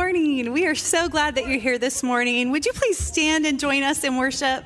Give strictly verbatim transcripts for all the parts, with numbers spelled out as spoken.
morning. We are so glad that you're here this morning. Would you please stand and join us in worship?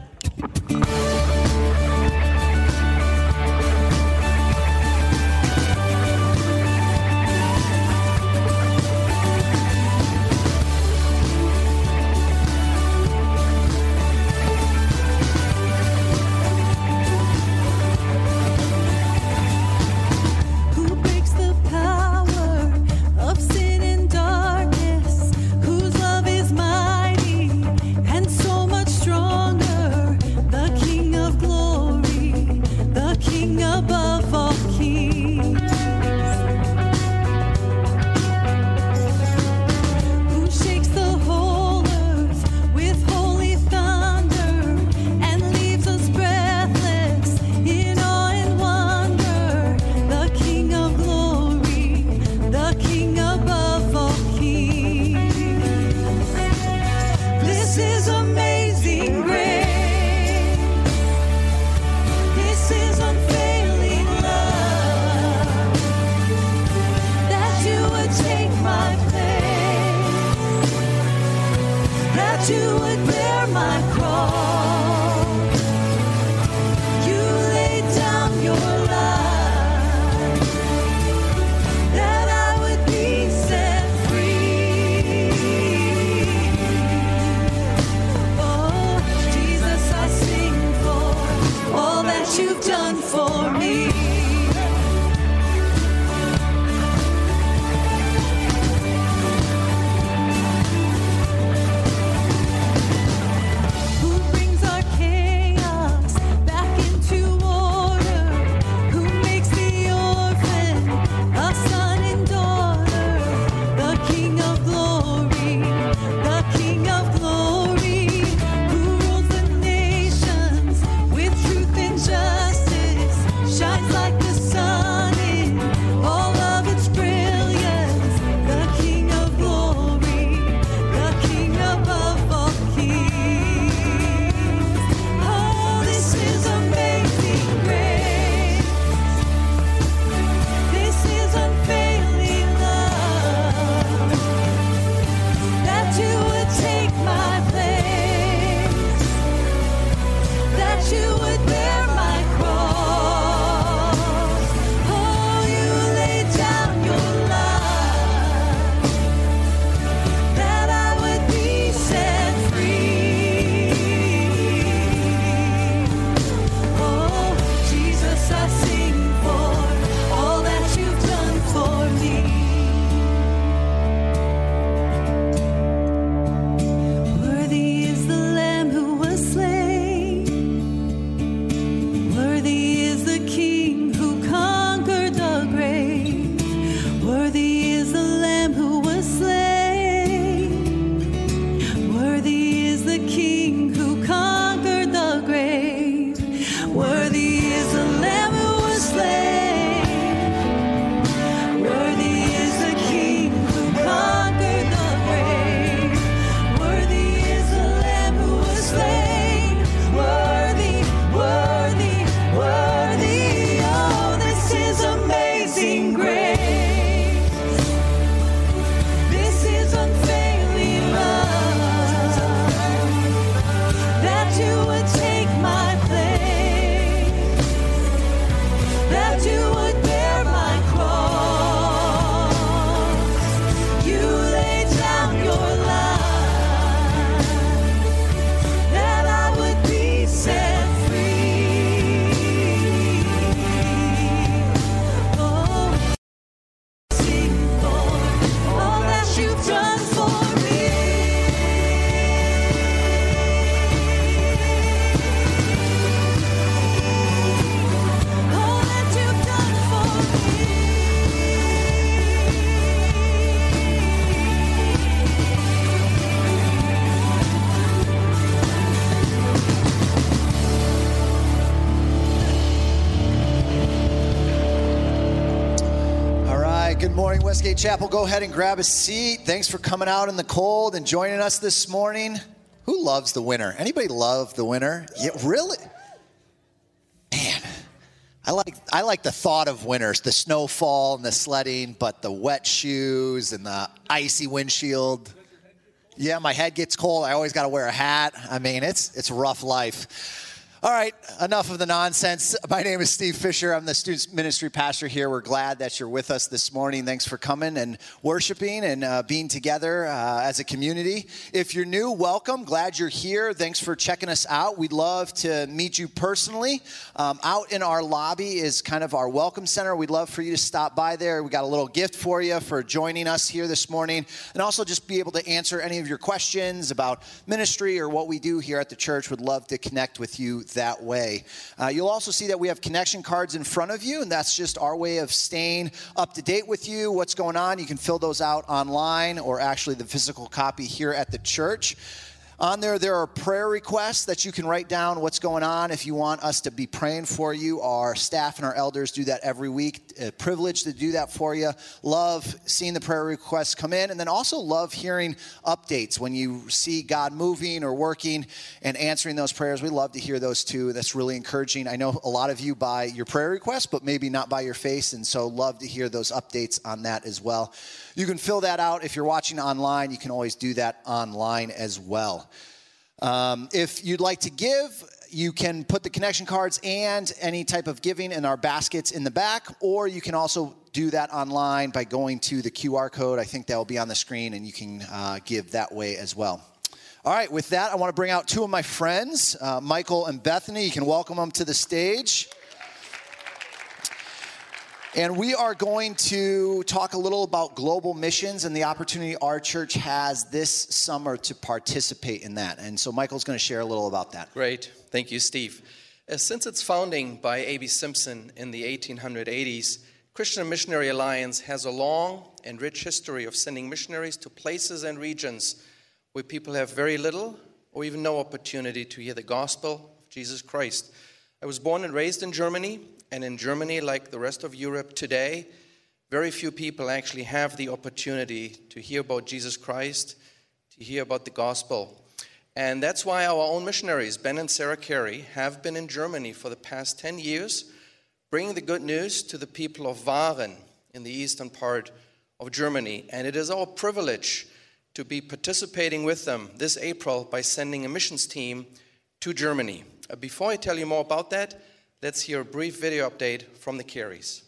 Westgate Chapel, go ahead and grab a seat. Thanks for coming out in the cold and joining us this morning. Who loves the winter? Anybody love the winter? Yeah, really? Man, I like I like the thought of winters, the snowfall and the sledding, but the wet shoes and the icy windshield. Yeah, my head gets cold. I always got to wear a hat. I mean, it's it's a rough life. All right, enough of the nonsense. My name is Steve Fisher. I'm the student ministry pastor here. We're glad that you're with us this morning. Thanks for coming and worshiping and uh, being together uh, as a community. If you're new, welcome. Glad you're here. Thanks for checking us out. We'd love to meet you personally. Um, out in our lobby is kind of our welcome center. We'd love for you to stop by there. We got a little gift for you for joining us here this morning, and also just be able to answer any of your questions about ministry or what we do here at the church. Would love to connect with you that way. Uh, you'll also see that we have connection cards in front of you, and that's just our way of staying up to date with you, what's going on. You can fill those out online or actually the physical copy here at the church. On there, there are prayer requests that you can write down what's going on if you want us to be praying for you. Our staff and our elders do that every week. A privilege to do that for you. Love seeing the prayer requests come in, and then also love hearing updates when you see God moving or working and answering those prayers. We love to hear those too. That's really encouraging. I know a lot of you by your prayer requests, but maybe not by your face, and so love to hear those updates on that as well. You can fill that out. If you're watching online, you can always do that online as well. Um, if you'd like to give, you can put the connection cards and any type of giving in our baskets in the back, or you can also do that online by going to the Q R code. I think that will be on the screen, and you can uh, give that way as well. All right, with that, I want to bring out two of my friends, uh, Michael and Bethany. You can welcome them to the stage. And we are going to talk a little about global missions and the opportunity our church has this summer to participate in that. And so Michael's going to share a little about that. Great. Thank you, Steve. Uh, since its founding by A B Simpson in the eighteen eighties, Christian Missionary Alliance has a long and rich history of sending missionaries to places and regions where people have very little or even no opportunity to hear the gospel of Jesus Christ. I was born and raised in Germany. And in Germany, like the rest of Europe today, very few people actually have the opportunity to hear about Jesus Christ, to hear about the gospel. And that's why our own missionaries, Ben and Sarah Carey, have been in Germany for the past ten years, bringing the good news to the people of Waren in the eastern part of Germany. And it is our privilege to be participating with them this April by sending a missions team to Germany. Uh, before I tell you more about that, let's hear a brief video update from the Careys.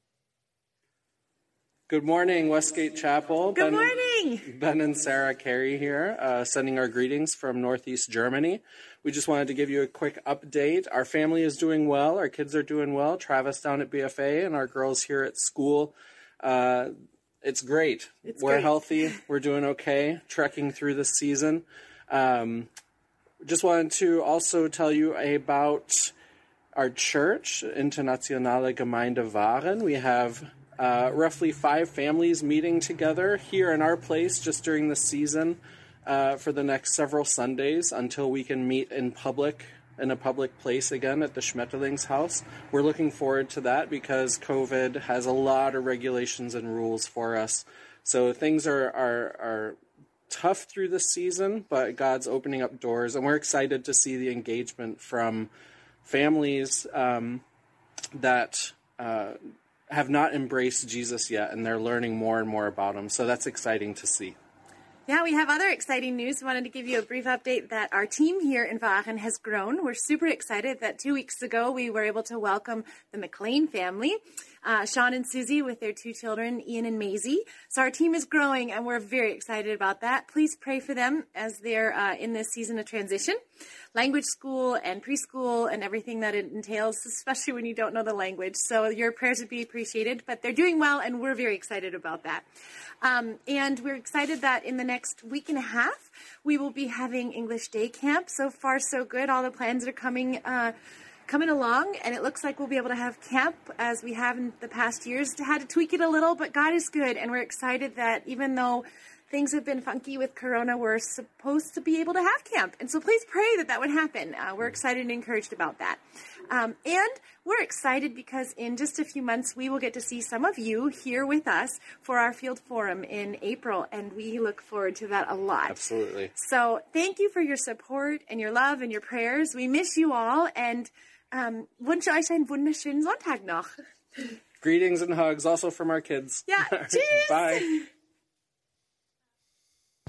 Good morning, Westgate Chapel. Good Ben, morning. Ben and Sarah Carey here, uh, sending our greetings from Northeast Germany. We just wanted to give you a quick update. Our family is doing well. Our kids are doing well. Travis down at B F A and our girls here at school. Uh, it's great. It's We're great. healthy. We're doing okay, trekking through the season. Um, just wanted to also tell you about our church, Internationale Gemeinde Waren. We have uh, roughly five families meeting together here in our place just during the season uh, for the next several Sundays until we can meet in public, in a public place again at the Schmetterlings house. We're looking forward to that because COVID has a lot of regulations and rules for us. So things are, are, are tough through the season, but God's opening up doors, and we're excited to see the engagement from families um, that uh, have not embraced Jesus yet, and they're learning more and more about him. So that's exciting to see. Yeah, we have other exciting news. We wanted to give you a brief update that our team here in Waren has grown. We're super excited that two weeks ago we were able to welcome the McLean family, uh, Sean and Susie with their two children, Ian and Maisie. So our team is growing, and we're very excited about that. Please pray for them as they're uh, in this season of transition. Language school and preschool and everything that it entails, especially when you don't know the language. So your prayers would be appreciated, but they're doing well, and we're very excited about that. Um, and we're excited that in the next week and a half, we will be having English Day Camp. So far, so good. All the plans are coming uh, coming along, and it looks like we'll be able to have camp as we have in the past years. Had to tweak it a little, but God is good, and we're excited that even though things have been funky with Corona, we're supposed to be able to have camp. And so please pray that that would happen. Uh, we're excited and encouraged about that. Um, and we're excited because in just a few months, we will get to see some of you here with us for our Field Forum in April. And we look forward to that a lot. Absolutely. So thank you for your support and your love and your prayers. We miss you all. And um, wünsche euch einen wunderschönen Sonntag noch. Greetings and hugs also from our kids. Yeah, cheers. Bye.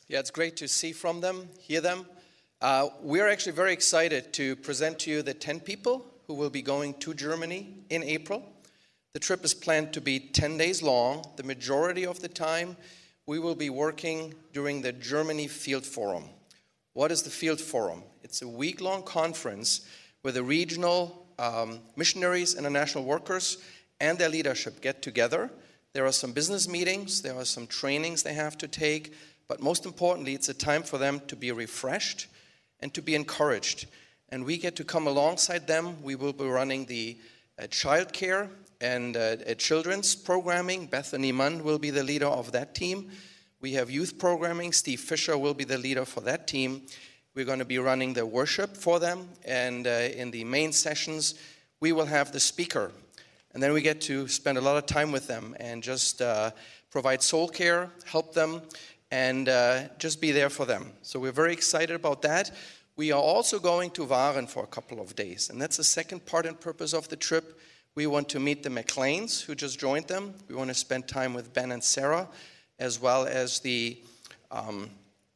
Yeah, it's great to see from them, hear them. Uh, we're actually very excited to present to you the ten people who will be going to Germany in April. The trip is planned to be ten days long. The majority of the time, we will be working during the Germany Field Forum. What is the Field Forum? It's a week-long conference where the regional um, missionaries, international workers, and their leadership get together. There are some business meetings, there are some trainings they have to take, but most importantly, it's a time for them to be refreshed and to be encouraged. And we get to come alongside them. We will be running the uh, child care and uh, uh, children's programming. Bethany Munn will be the leader of that team. We have youth programming. Steve Fisher will be the leader for that team. We're going to be running the worship for them. And uh, in the main sessions, we will have the speaker. And then we get to spend a lot of time with them and just uh, provide soul care, help them, and uh, just be there for them. So we're very excited about that. We are also going to Waren for a couple of days. And that's the second part and purpose of the trip. We want to meet the McLeans who just joined them. We want to spend time with Ben and Sarah, as well as the um,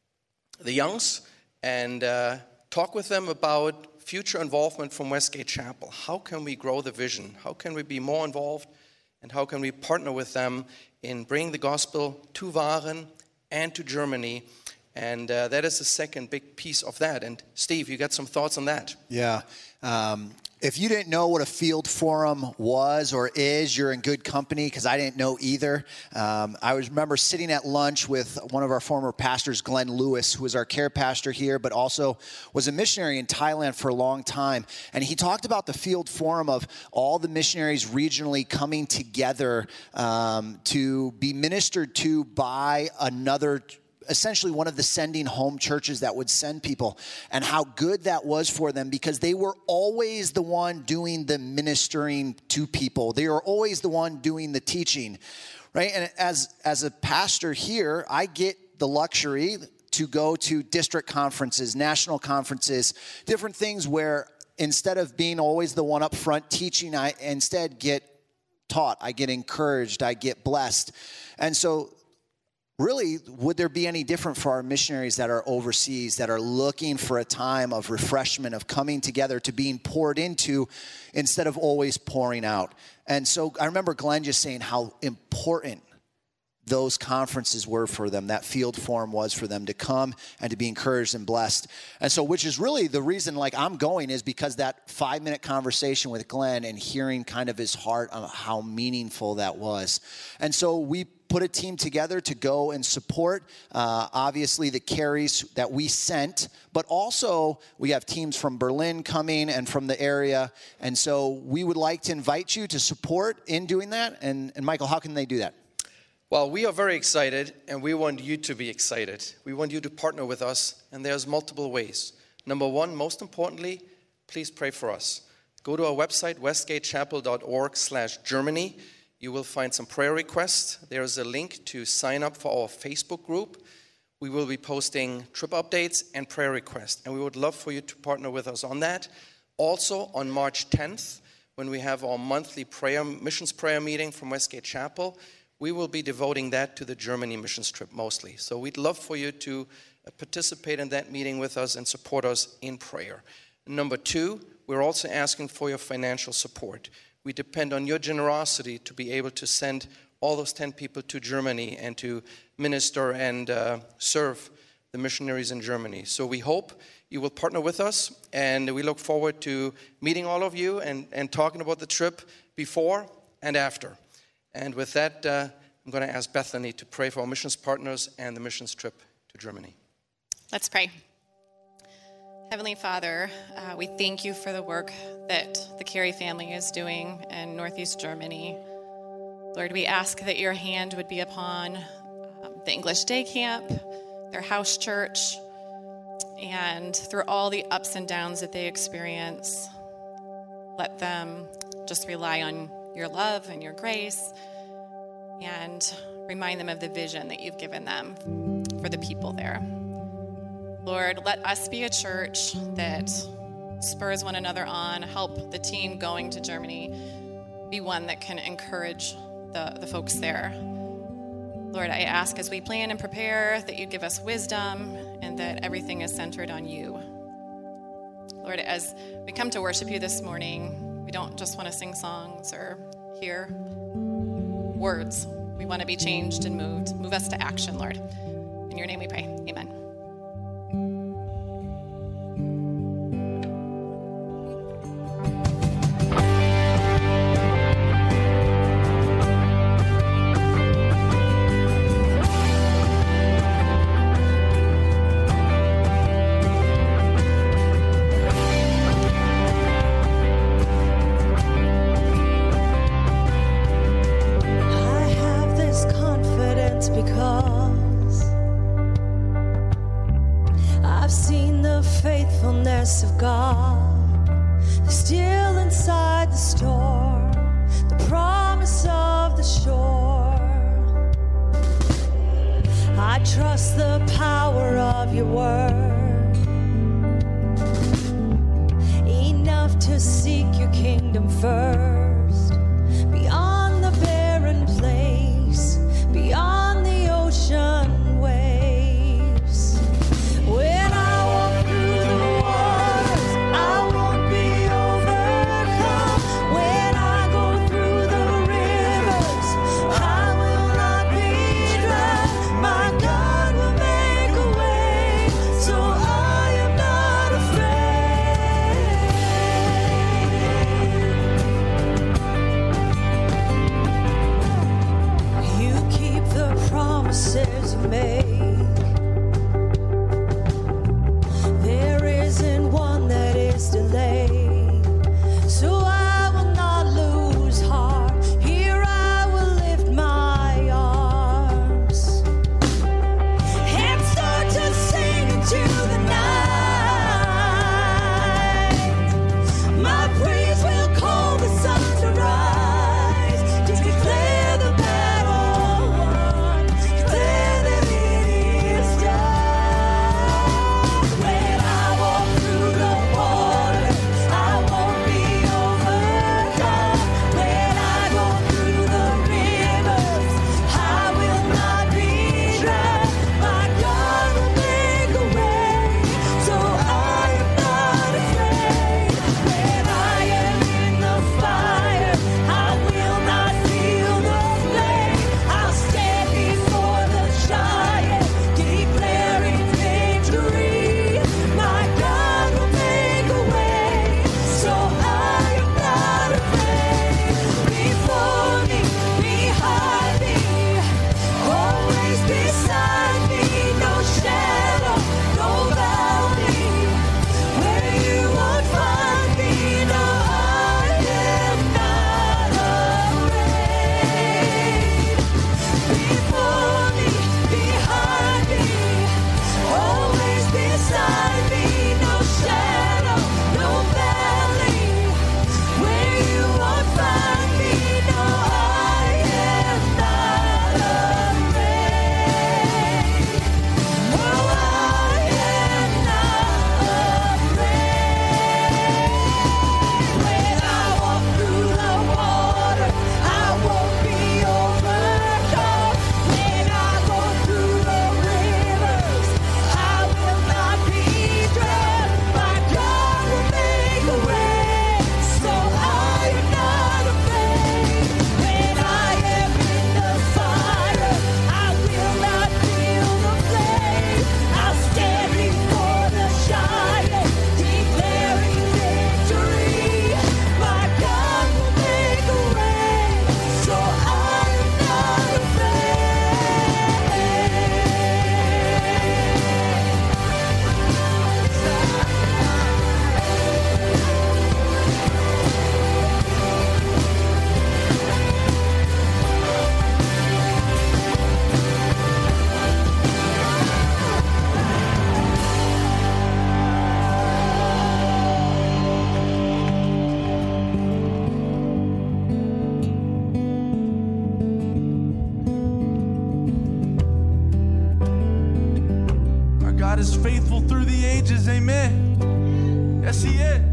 the Youngs, and uh, talk with them about future involvement from Westgate Chapel. How can we grow the vision? How can we be more involved? And how can we partner with them in bringing the gospel to Waren and to Germany? And uh, that is the second big piece of that. And Steve, you got some thoughts on that? Yeah. Um, if you didn't know what a field forum was or is, you're in good company, because I didn't know either. Um, I was, remember sitting at lunch with one of our former pastors, Glenn Lewis, who was our care pastor here, but also was a missionary in Thailand for a long time. And he talked about the field forum of all the missionaries regionally coming together um, to be ministered to by another essentially one of the sending home churches that would send people, and how good that was for them, because they were always the one doing the ministering to people. They were always the one doing the teaching, right? And as, as a pastor here, I get the luxury to go to district conferences, national conferences, different things where instead of being always the one up front teaching, I instead get taught, I get encouraged, I get blessed. And so really, would there be any different for our missionaries that are overseas, that are looking for a time of refreshment, of coming together, to being poured into instead of always pouring out? And so I remember Glenn just saying how important those conferences were for them, that field forum was for them to come and to be encouraged and blessed. And so, which is really the reason, like, I'm going, is because that five-minute conversation with Glenn and hearing kind of his heart on how meaningful that was. And so we put a team together to go and support, uh, obviously, the carries that we sent, but also we have teams from Berlin coming and from the area. And so we would like to invite you to support in doing that. And, and Michael, how can they do that? Well, we are very excited, and we want you to be excited. We want you to partner with us, and there's multiple ways. Number one, most importantly, please pray for us. Go to our website, westgatechapel.org slash Germany. You will find some prayer requests. There's a link to sign up for our Facebook group. We will be posting trip updates and prayer requests, and we would love for you to partner with us on that. Also, on March tenth, when we have our monthly prayer missions prayer meeting from Westgate Chapel, we will be devoting that to the Germany missions trip mostly. So we'd love for you to participate in that meeting with us and support us in prayer. Number two, we're also asking for your financial support. We depend on your generosity to be able to send all those ten people to Germany and to minister and uh, serve the missionaries in Germany. So we hope you will partner with us, and we look forward to meeting all of you and, and talking about the trip before and after. And with that, uh, I'm going to ask Bethany to pray for our missions partners and the missions trip to Germany. Let's pray. Heavenly Father, uh, we thank you for the work that the Carey family is doing in Northeast Germany. Lord, we ask that your hand would be upon um, the English Day Camp, their house church, and through all the ups and downs that they experience, let them just rely on your love and your grace, and remind them of the vision that you've given them for the people there. Lord, let us be a church that spurs one another on, help the team going to Germany be one that can encourage the, the folks there. Lord, I ask as we plan and prepare that you give us wisdom and that everything is centered on you. Lord, as we come to worship you this morning, we don't just want to sing songs or hear words. We want to be changed and moved. Move us to action, Lord. In your name we pray. Amen. Of God, still inside the storm, the promise of the shore. I trust the power of your word, enough to seek your kingdom first, beyond the barren place, beyond the ocean waves. When I walk through promises you make. There isn't one that is delayed, so I will not lose heart. Here I will lift my arms and start to sing into the night. My praise will call the sun to rise, to declare the battle won, declare that it is done. When I walk through the water, I won't be overcome. When I go through the rivers, I will not be drowned. My God will make a way, so I am not afraid. When I am in the fire, I will not feel the flame. I'll stand before the giant, declaring victory. My God will make a way, so I am not afraid. Before me, behind me, always beside me. No shadow, no valley, where you won't find me. No, I am not afraid. Before me, behind me, always beside me. No shadow, no valley, where you won't find me. No, I am not afraid. No, I am not afraid. When I walk through the water, I won't be overcome. When I go through the rivers, I will not be drowned. My God will make a way, so I am not afraid. When I am in the fire, I will not feel the flame. I'll stand before the giant, declaring victory. My God will make a way, so I am not afraid. Our God is faithful through the ages, amen. Yes, He is.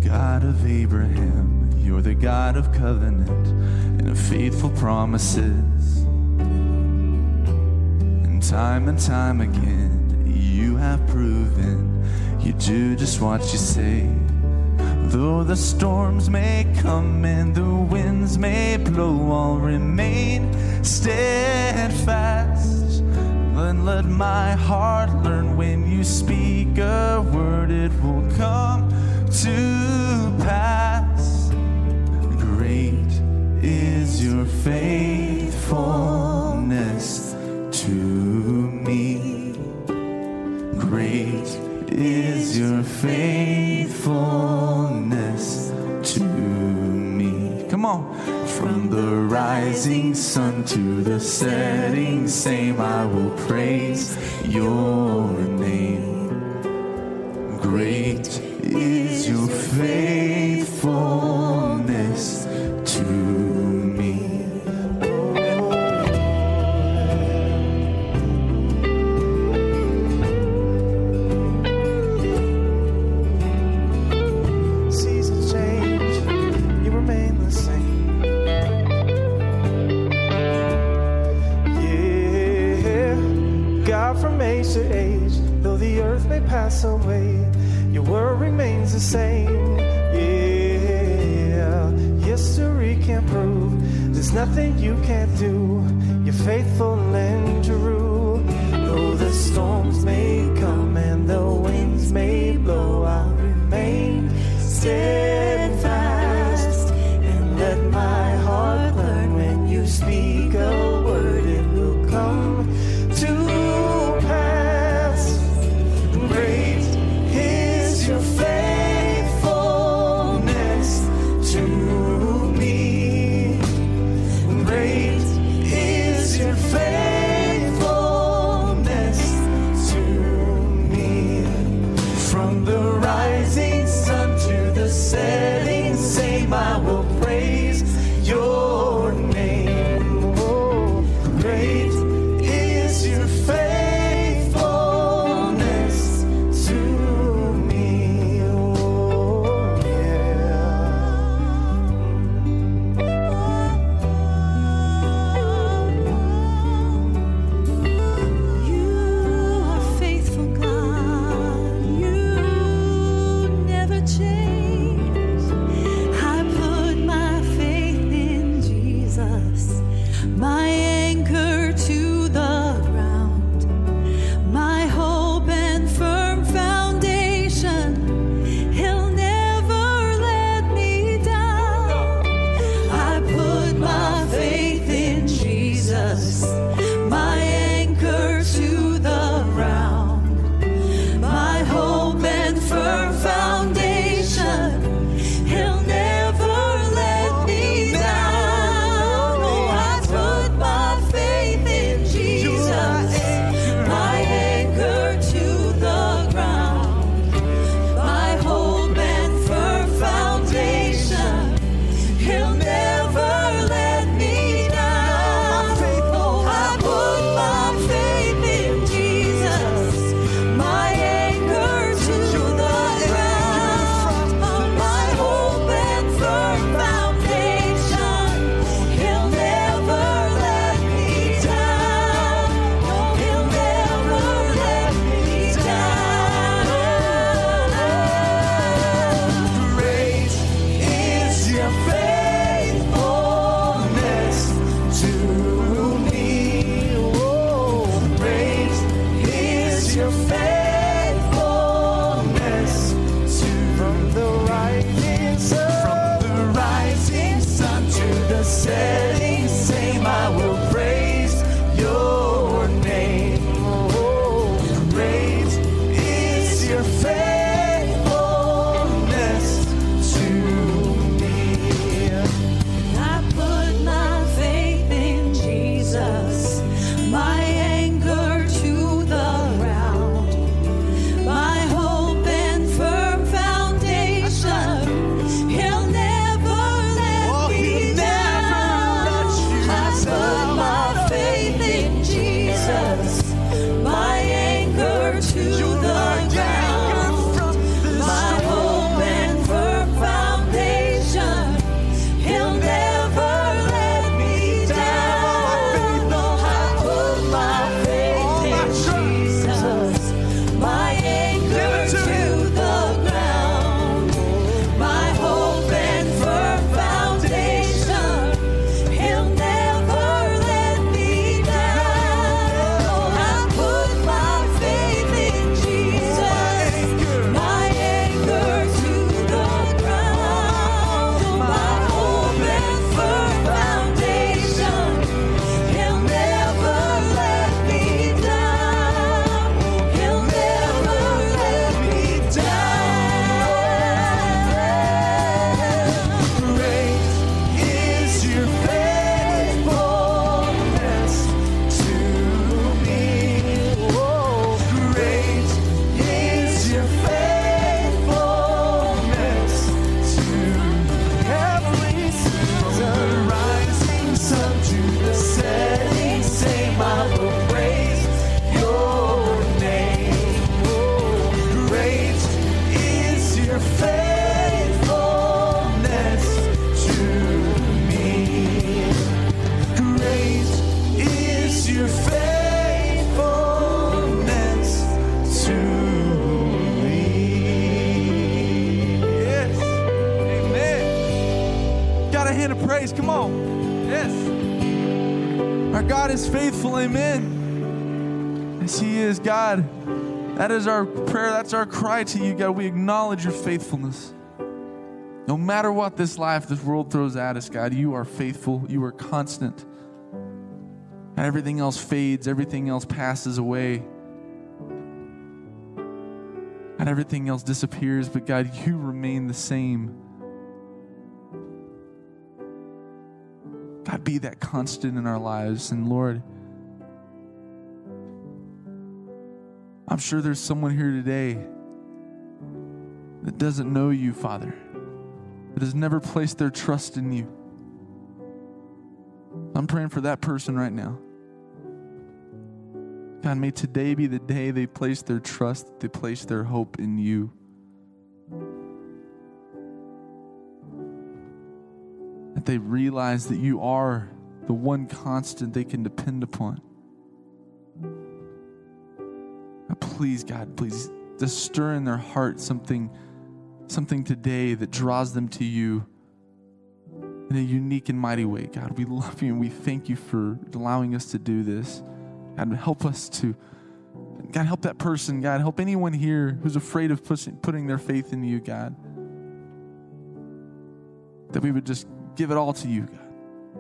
God of Abraham, you're the God of covenant and of faithful promises. And time and time again, you have proven you do just what you say. Though the storms may come and the winds may blow, I'll remain steadfast. And let my heart learn when you speak a word, it will come to pass. Great is your faithfulness to me. Great is your faithfulness to me. Come on. From the rising sun to the setting same, I will praise your name. Great is your faithfulness to me. Seasons change, you remain the same. God from age to age, though the earth may pass away, your word remains the same. Yeah, history can prove there's nothing you can't do. You're faithful and true. Though the storms may come and the winds may blow, I'll remain steadfast and let my heart learn when you speak a word, it will come to pass. Great is your faithfulness to me. Great is your faithfulness to me. God a hand of praise. Come on. Yes. Our God is faithful. Amen. Yes, He is, God. That is our prayer. That's our cry to you, God. We acknowledge your faithfulness. No matter what this life, this world throws at us, God, you are faithful. You are constant. And everything else fades. Everything else passes away. And everything else disappears. But God, you remain the same. God, be that constant in our lives. And Lord, I'm sure there's someone here today that doesn't know you, Father, that has never placed their trust in you. I'm praying for that person right now. God, may today be the day they place their trust, they place their hope in you. That they realize that you are the one constant they can depend upon. Please, God, please just stir in their heart something, something today that draws them to you in a unique and mighty way. God, we love you and we thank you for allowing us to do this. God, help us to, God, help that person. God, help anyone here who's afraid of pushing, putting their faith in you, God. That we would just give it all to you, God.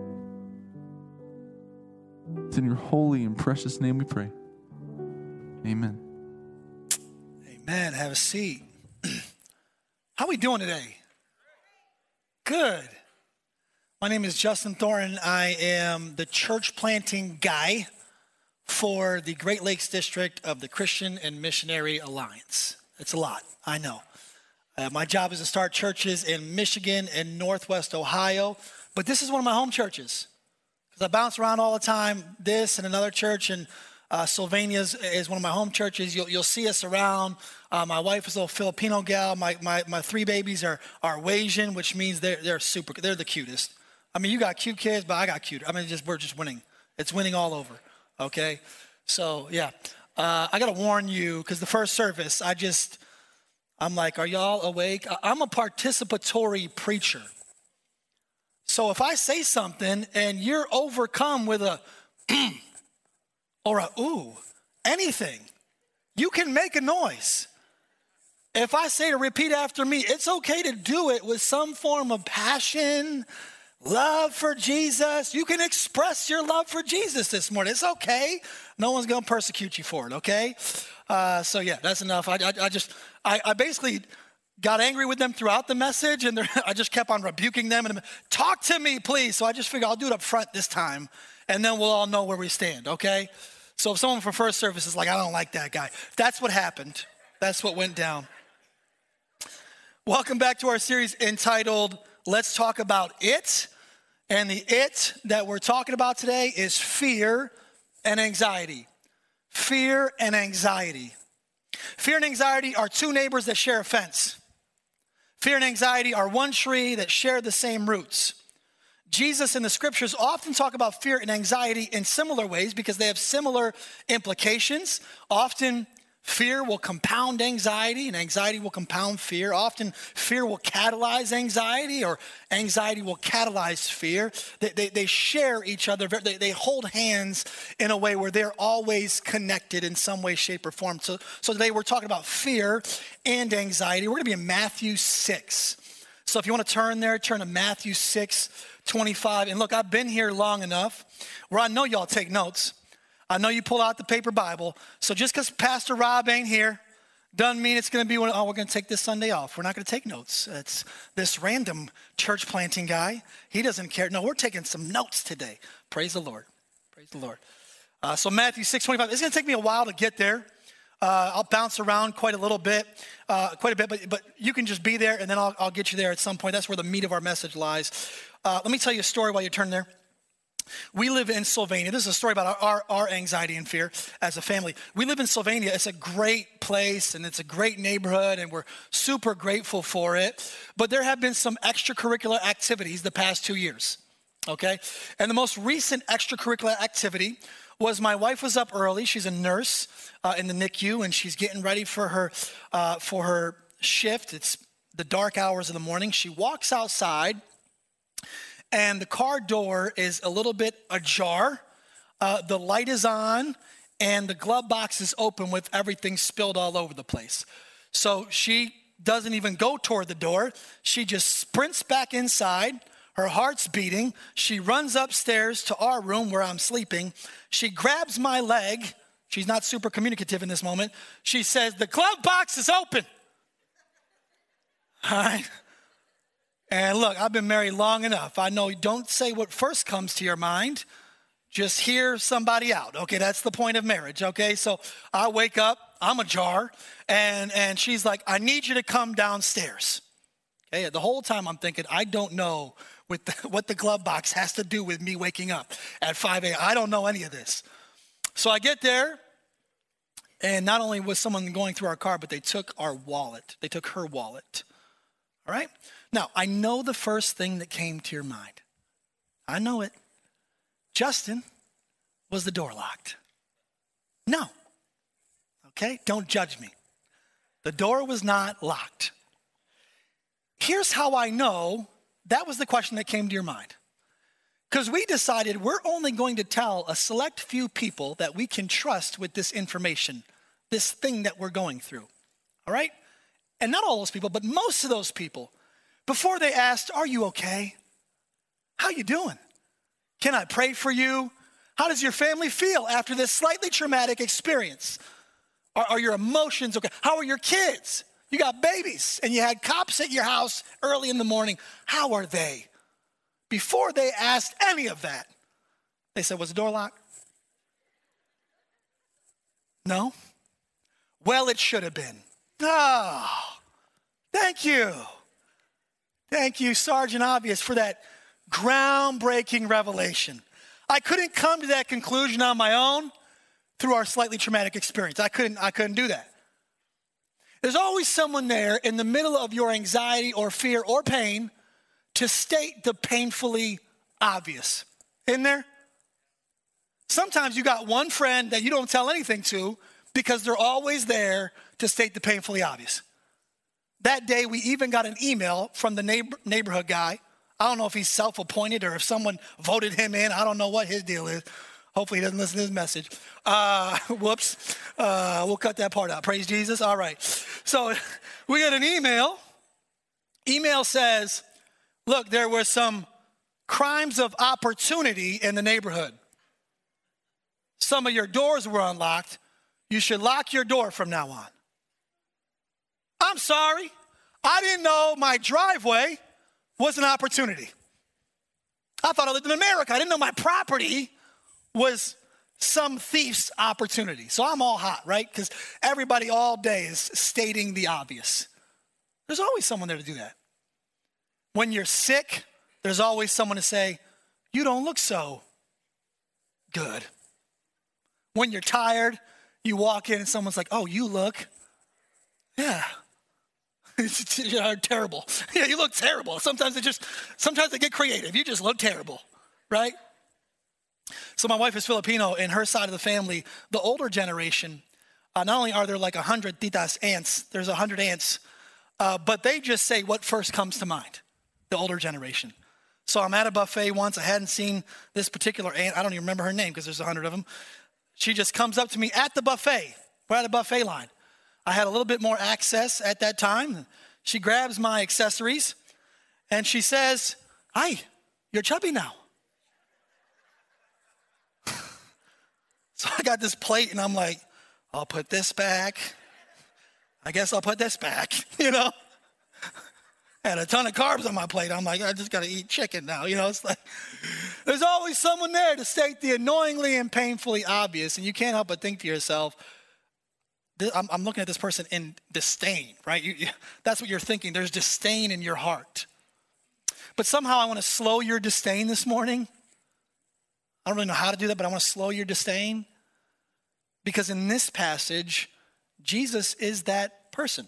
It's in your holy and precious name we pray. Amen. Amen. Have a seat. How are we doing today? Good. My name is Justin Thornton. I am the church planting guy for the Great Lakes District of the Christian and Missionary Alliance. It's a lot, I know. Uh, my job is to start churches in Michigan and Northwest Ohio, but this is one of my home churches because I bounce around all the time. This and another church in uh, Sylvania is, is one of my home churches. You'll, you'll see us around. Uh, my wife is a little Filipino gal. My my, my three babies are are Asian, which means they're they're super. They're the cutest. I mean, you got cute kids, but I got cute. I mean, just we're just winning. It's winning all over. Okay, so yeah, uh, I got to warn you because the first service, I just. I'm like, are y'all awake? I'm a participatory preacher. So if I say something and you're overcome with a or a ooh, anything, you can make a noise. If I say to repeat after me, it's okay to do it with some form of passion, love for Jesus. You can express your love for Jesus this morning. It's okay. No one's going to persecute you for it, okay? Uh, so yeah, that's enough. I, I, I just, I, I basically got angry with them throughout the message, and I just kept on rebuking them and talk to me, please. So I just figured I'll do it up front this time, and then we'll all know where we stand, okay? So if someone from first service is like, I don't like that guy, that's what happened. That's what went down. Welcome back to our series entitled, Let's Talk About It. And the it that we're talking about today is fear and anxiety. Fear and anxiety. Fear and anxiety are two neighbors that share a fence. Fear and anxiety are one tree that share the same roots. Jesus in the scriptures often talk about fear and anxiety in similar ways because they have similar implications. Often fear will compound anxiety, and anxiety will compound fear. Often, fear will catalyze anxiety, or anxiety will catalyze fear. They, they, they share each other. They, they hold hands in a way where they're always connected in some way, shape, or form. So, so today we're talking about fear and anxiety. We're going to be in Matthew six. So if you want to turn there, turn to Matthew six twenty-five. And look, I've been here long enough where I know y'all take notes. I know you pull out the paper Bible. So just because Pastor Rob ain't here doesn't mean it's going to be, one, oh, we're going to take this Sunday off. We're not going to take notes. It's this random church planting guy. He doesn't care. No, we're taking some notes today. Praise the Lord. Praise the Lord. Uh, so Matthew six twenty-five. It's going to take me a while to get there. Uh, I'll bounce around quite a little bit, uh, quite a bit, but, but you can just be there, and then I'll, I'll get you there at some point. That's where the meat of our message lies. Uh, let me tell you a story while you turn there. We live in Sylvania. This is a story about our, our, our anxiety and fear as a family. We live in Sylvania. It's a great place, and it's a great neighborhood, and we're super grateful for it. But there have been some extracurricular activities the past two years, okay? And the most recent extracurricular activity was my wife was up early. She's a nurse uh, in the N I C U, and she's getting ready for her uh, for her shift. It's the dark hours of the morning. She walks outside, and the car door is a little bit ajar. Uh, the light is on, and the glove box is open with everything spilled all over the place. So she doesn't even go toward the door. She just sprints back inside. Her heart's beating. She runs upstairs to our room where I'm sleeping. She grabs my leg. She's not super communicative in this moment. She says, the glove box is open. All right. And look, I've been married long enough. I know, don't say what first comes to your mind. Just hear somebody out. Okay, that's the point of marriage. Okay, so I wake up, I'm ajar, and, and she's like, I need you to come downstairs. Okay, the whole time I'm thinking, I don't know what the, what the glove box has to do with me waking up at five a.m. I don't know any of this. So I get there, and not only was someone going through our car, but they took our wallet. They took her wallet. All right? Now, I know the first thing that came to your mind. I know it. Justin, was the door locked? No. Okay? Don't judge me. The door was not locked. Here's how I know that was the question that came to your mind. Because we decided we're only going to tell a select few people that we can trust with this information, this thing that we're going through. All right? And not all those people, but most of those people, before they asked, are you okay? How you doing? Can I pray for you? How does your family feel after this slightly traumatic experience? Are, are your emotions okay? How are your kids? You got babies and you had cops at your house early in the morning. How are they? Before they asked any of that, they said, was the door locked? No? Well, it should have been. Oh, thank you. Thank you, Sergeant Obvious, for that groundbreaking revelation. I couldn't come to that conclusion on my own through our slightly traumatic experience. I couldn't, I couldn't do that. There's always someone there in the middle of your anxiety or fear or pain to state the painfully obvious. Isn't there? Sometimes you got one friend that you don't tell anything to because they're always there to state the painfully obvious. That day, we even got an email from the neighbor, neighborhood guy. I don't know if he's self-appointed or if someone voted him in. I don't know what his deal is. Hopefully he doesn't listen to this message. Uh, whoops. Uh, we'll cut that part out. Praise Jesus. All right. So we got an email. Email says, look, there were some crimes of opportunity in the neighborhood. Some of your doors were unlocked. You should lock your door from now on. I'm sorry. I didn't know my driveway was an opportunity. I thought I lived in America. I didn't know my property was some thief's opportunity. So I'm all hot, right? Because everybody all day is stating the obvious. There's always someone there to do that. When you're sick, there's always someone to say, you don't look so good. When you're tired, you walk in and someone's like, oh, you look, yeah. You're terrible. Yeah, you look terrible. Sometimes they just, sometimes they get creative. You just look terrible, right? So my wife is Filipino. In her side of the family, the older generation, uh, not only are there like a hundred titas aunts, there's a hundred aunts, uh, but they just say what first comes to mind, the older generation. So I'm at a buffet once. I hadn't seen this particular aunt. I don't even remember her name because there's a hundred of them. She just comes up to me at the buffet. We're at a buffet line. I had a little bit more access at that time. She grabs my accessories and she says, hi, you're chubby now. So I got this plate and I'm like, I'll put this back. I guess I'll put this back, you know. Had a ton of carbs on my plate. I'm like, I just got to eat chicken now. You know, it's like, there's always someone there to state the annoyingly and painfully obvious. And you can't help but think to yourself, I'm, I'm looking at this person in disdain, right? You, you, that's what you're thinking. There's disdain in your heart. But somehow I want to slow your disdain this morning. I don't really know how to do that, but I want to slow your disdain. Because in this passage, Jesus is that person.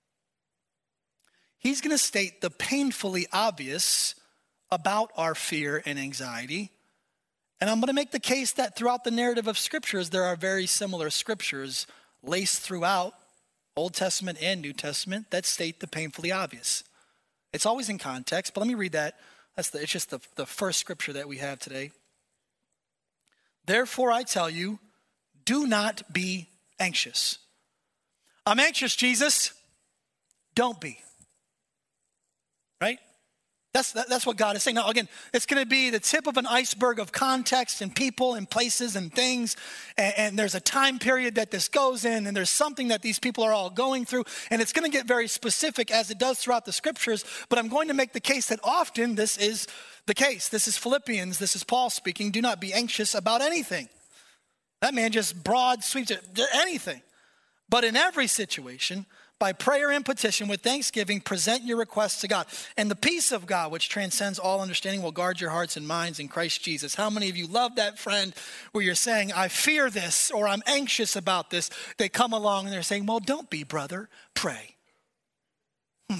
He's going to state the painfully obvious about our fear and anxiety. And I'm going to make the case that throughout the narrative of scriptures, there are very similar scriptures laced throughout Old Testament and New Testament that state the painfully obvious. It's always in context, but let me read that That's the, it's just the, the first scripture that we have today. Therefore, I tell you, do not be anxious. I'm anxious, Jesus. Don't be. Right? That's, that, that's what God is saying. Now, again, it's going to be the tip of an iceberg of context and people and places and things. And, and there's a time period that this goes in, and there's something that these people are all going through. And it's going to get very specific as it does throughout the scriptures. But I'm going to make the case that often this is the case. This is Philippians. This is Paul speaking. Do not be anxious about anything. That man just broad sweeps it, anything. But in every situation, by prayer and petition with thanksgiving, present your requests to God. And the peace of God, which transcends all understanding, will guard your hearts and minds in Christ Jesus. How many of you love that friend where you're saying, I fear this, or I'm anxious about this? They come along and they're saying, well, don't be, brother. Pray. Hmm.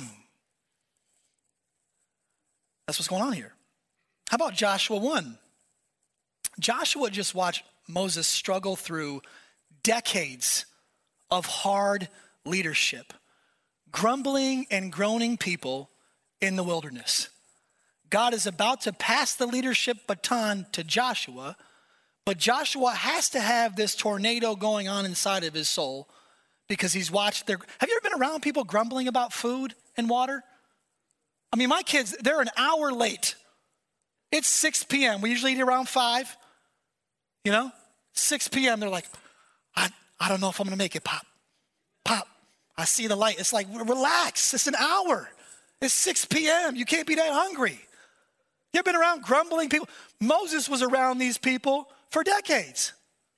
That's what's going on here. How about Joshua one? Joshua just watched Moses struggle through decades of hard leadership, grumbling and groaning people in the wilderness. God is about to pass the leadership baton to Joshua, but Joshua has to have this tornado going on inside of his soul because he's watched their... Have you ever been around people grumbling about food and water? I mean, my kids, they're an hour late. It's six p.m. We usually eat around five. You know, six p.m. They're like, I, I don't know if I'm going to make it, Pop. Pop. I see the light. It's like, relax. It's an hour. It's six p.m. You can't be that hungry. You ever been around grumbling people? Moses was around these people for decades.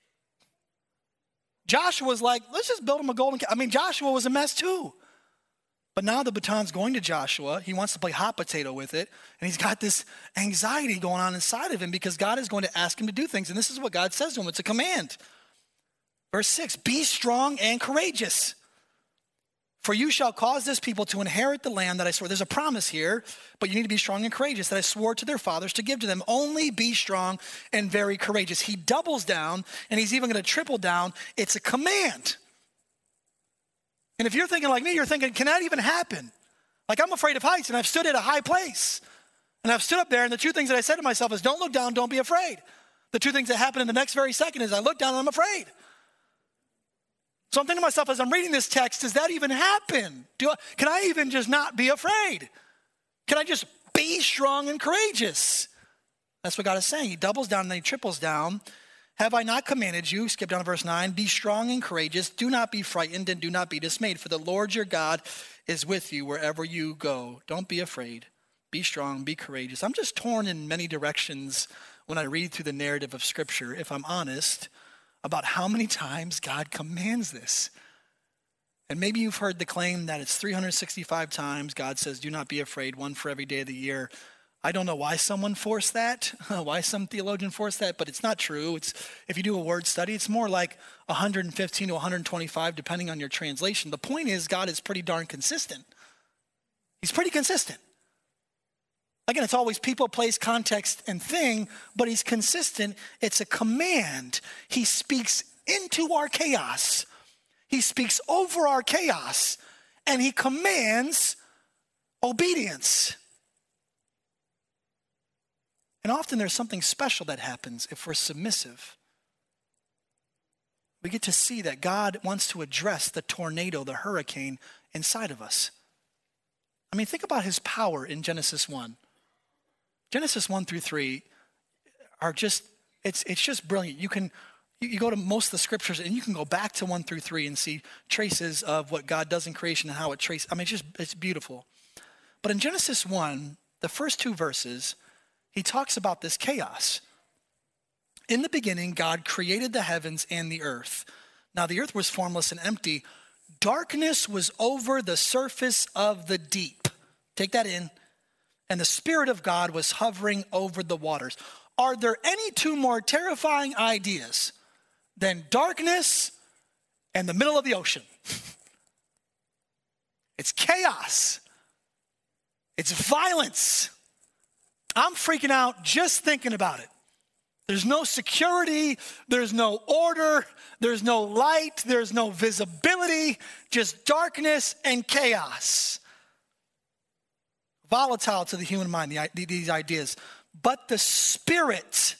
Joshua was like, let's just build him a golden calf. I mean, Joshua was a mess too. But now the baton's going to Joshua. He wants to play hot potato with it. And he's got this anxiety going on inside of him because God is going to ask him to do things. And this is what God says to him. It's a command. Verse six, be strong and courageous. For you shall cause this people to inherit the land that I swore. There's a promise here, but you need to be strong and courageous that I swore to their fathers to give to them. Only be strong and very courageous. He doubles down, and he's even going to triple down. It's a command. And if you're thinking like me, you're thinking, can that even happen? Like, I'm afraid of heights, and I've stood at a high place. And I've stood up there, and the two things that I said to myself is, don't look down, don't be afraid. The two things that happen in the next very second is I look down and I'm afraid. So I'm thinking to myself as I'm reading this text, does that even happen? Do I, can I even just not be afraid? Can I just be strong and courageous? That's what God is saying. He doubles down and then he triples down. Have I not commanded you, skip down to verse nine, be strong and courageous. Do not be frightened and do not be dismayed, for the Lord your God is with you wherever you go. Don't be afraid. Be strong, be courageous. I'm just torn in many directions when I read through the narrative of Scripture, if I'm honest, about how many times God commands this. And maybe you've heard the claim that it's three hundred sixty-five times God says, do not be afraid, one for every day of the year. I don't know why someone forced that, why some theologian forced that, but it's not true. It's, if you do a word study, it's more like one hundred fifteen to one hundred twenty-five, depending on your translation. The point is, God is pretty darn consistent. He's pretty consistent. Again, it's always people, place, context, and thing, but he's consistent. It's a command. He speaks into our chaos. He speaks over our chaos, and he commands obedience. And often there's something special that happens if we're submissive. We get to see that God wants to address the tornado, the hurricane inside of us. I mean, think about his power in Genesis one. Genesis one through three are just, it's it's just brilliant. You can, you, you go to most of the scriptures and you can go back to one through three and see traces of what God does in creation and how it traces. I mean, it's just, it's beautiful. But in Genesis one, the first two verses, he talks about this chaos. In the beginning, God created the heavens and the earth. Now the earth was formless and empty. Darkness was over the surface of the deep. Take that in. And the Spirit of God was hovering over the waters. Are there any two more terrifying ideas than darkness and the middle of the ocean? It's chaos. It's violence. I'm freaking out just thinking about it. There's no security. There's no order. There's no light. There's no visibility. Just darkness and chaos. volatile to the human mind, the, these ideas. But the Spirit,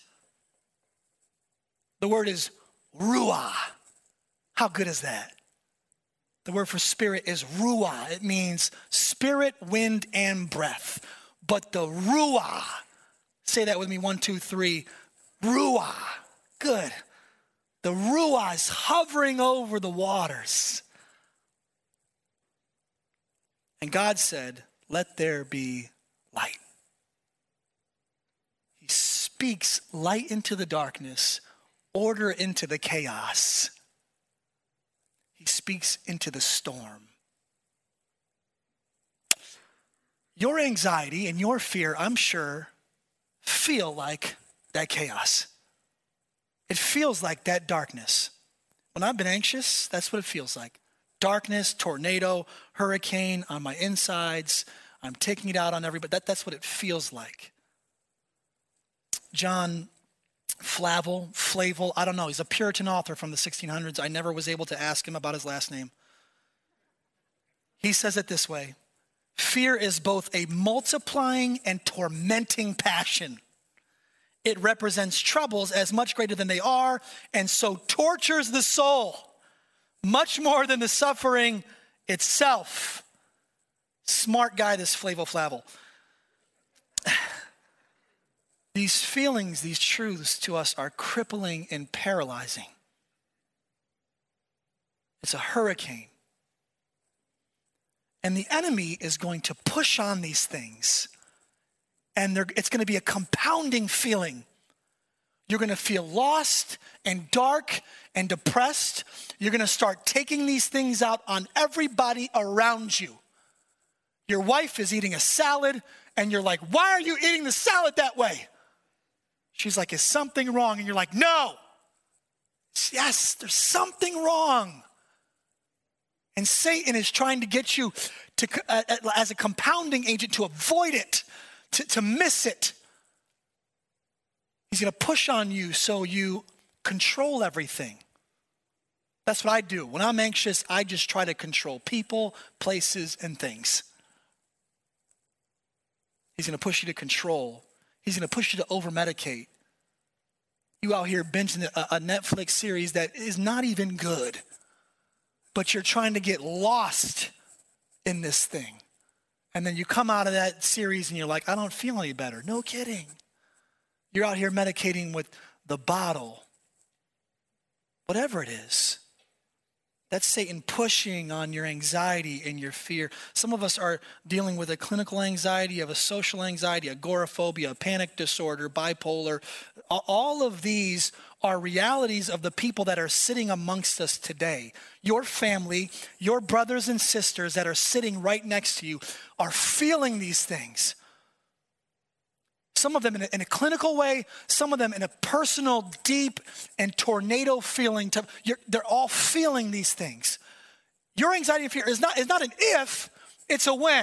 the word is ruah. How good is that? The word for spirit is ruah. It means spirit, wind, and breath. But the ruah, say that with me, one, two, three. Ruah, good. The ruah is hovering over the waters. And God said, let there be light. He speaks light into the darkness, order into the chaos. He speaks into the storm. Your anxiety and your fear, I'm sure, feel like that chaos. It feels like that darkness. When I've been anxious, that's what it feels like. Darkness, tornado, hurricane on my insides. I'm taking it out on everybody. That, that's what it feels like. John Flavel, Flavel, I don't know. He's a Puritan author from the sixteen hundreds. I never was able to ask him about his last name. He says it this way. Fear is both a multiplying and tormenting passion. It represents troubles as much greater than they are, and so tortures the soul much more than the suffering itself. Smart guy, this Flavel Flavel. These feelings, these truths to us are crippling and paralyzing. It's a hurricane. And the enemy is going to push on these things. And it's going to be a compounding feeling. You're going to feel lost and dark and depressed. You're going to start taking these things out on everybody around you. Your wife is eating a salad, and you're like, why are you eating the salad that way? She's like, is something wrong? And you're like, no. Yes, there's something wrong. And Satan is trying to get you to, uh, as a compounding agent to avoid it, to, to miss it. He's going to push on you so you control everything. That's what I do. When I'm anxious, I just try to control people, places, and things. He's going to push you to control. He's going to push you to over-medicate. You out here binging a, a Netflix series that is not even good, but you're trying to get lost in this thing. And then you come out of that series and you're like, I don't feel any better. No kidding. You're out here medicating with the bottle. Whatever it is. That's Satan pushing on your anxiety and your fear. Some of us are dealing with a clinical anxiety, of a social anxiety, agoraphobia, panic disorder, bipolar. All of these are realities of the people that are sitting amongst us today. Your family, your brothers and sisters that are sitting right next to you are feeling these things. Some of them in a, in a clinical way, some of them in a personal, deep, and tornado feeling. To, you're, they're all feeling these things. Your anxiety and fear is not, is not an if, it's a when.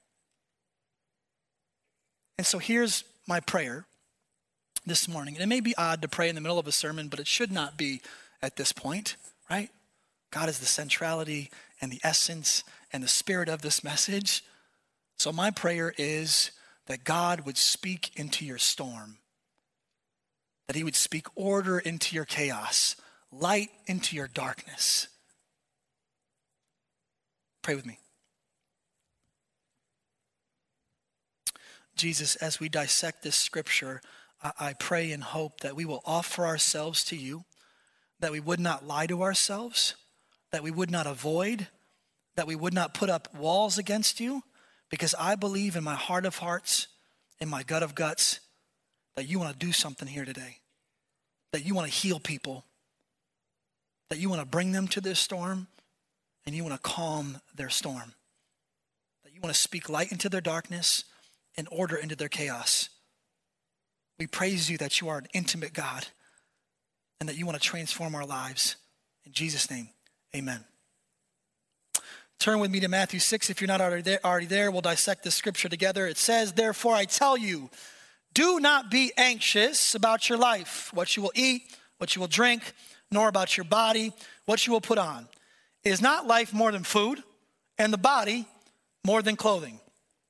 And so here's my prayer this morning. And it may be odd to pray in the middle of a sermon, but it should not be at this point, right? God is the centrality and the essence and the spirit of this message. So my prayer is that God would speak into your storm, that he would speak order into your chaos, light into your darkness. Pray with me. Jesus, as we dissect this scripture, I, I pray and hope that we will offer ourselves to you, that we would not lie to ourselves, that we would not avoid, that we would not put up walls against you, because I believe in my heart of hearts, in my gut of guts, that you want to do something here today. That you want to heal people. That you want to bring them to this storm, and you want to calm their storm. That you want to speak light into their darkness and order into their chaos. We praise you that you are an intimate God and that you want to transform our lives. In Jesus' name, amen. Turn with me to Matthew six if you're not already there, already there. We'll dissect this scripture together. It says, therefore I tell you, do not be anxious about your life, what you will eat, what you will drink, nor about your body, what you will put on. Is not life more than food, and the body more than clothing?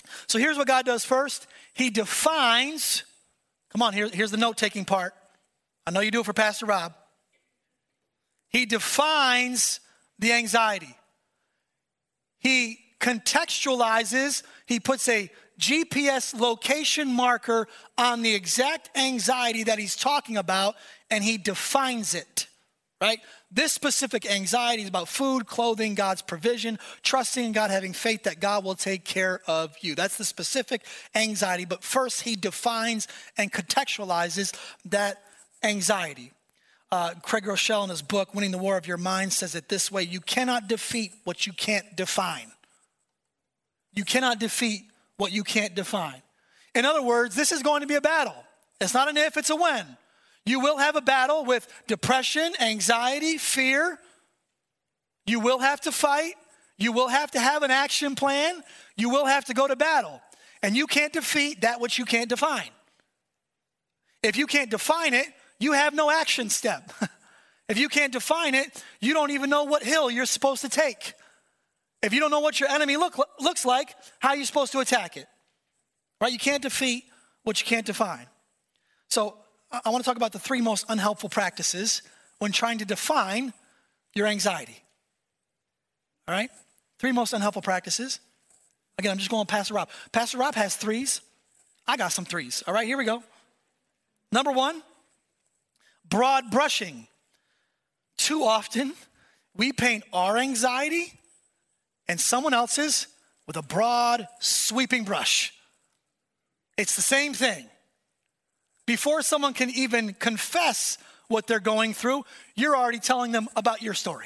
So here's what God does first. He defines, come on, here, here's the note-taking part. I know you do it for Pastor Rob. He defines the anxiety. He contextualizes, he puts a G P S location marker on the exact anxiety that he's talking about, and he defines it, right? This specific anxiety is about food, clothing, God's provision, trusting in God, having faith that God will take care of you. That's the specific anxiety. But first, he defines and contextualizes that anxiety. Uh, Craig Rochelle in his book, Winning the War of Your Mind, says it this way: you cannot defeat what you can't define. You cannot defeat what you can't define. In other words, this is going to be a battle. It's not an if, it's a when. You will have a battle with depression, anxiety, fear. You will have to fight. You will have to have an action plan. You will have to go to battle. And you can't defeat that which you can't define. If you can't define it, you have no action step. If you can't define it, you don't even know what hill you're supposed to take. If you don't know what your enemy look, looks like, how are you supposed to attack it? Right? You can't defeat what you can't define. So I want to talk about the three most unhelpful practices when trying to define your anxiety. All right? Three most unhelpful practices. Again, I'm just going with Pastor Rob. Pastor Rob has threes. I got some threes. All right, here we go. Number one, broad brushing. Too often, we paint our anxiety and someone else's with a broad, sweeping brush. It's the same thing. Before someone can even confess what they're going through, you're already telling them about your story.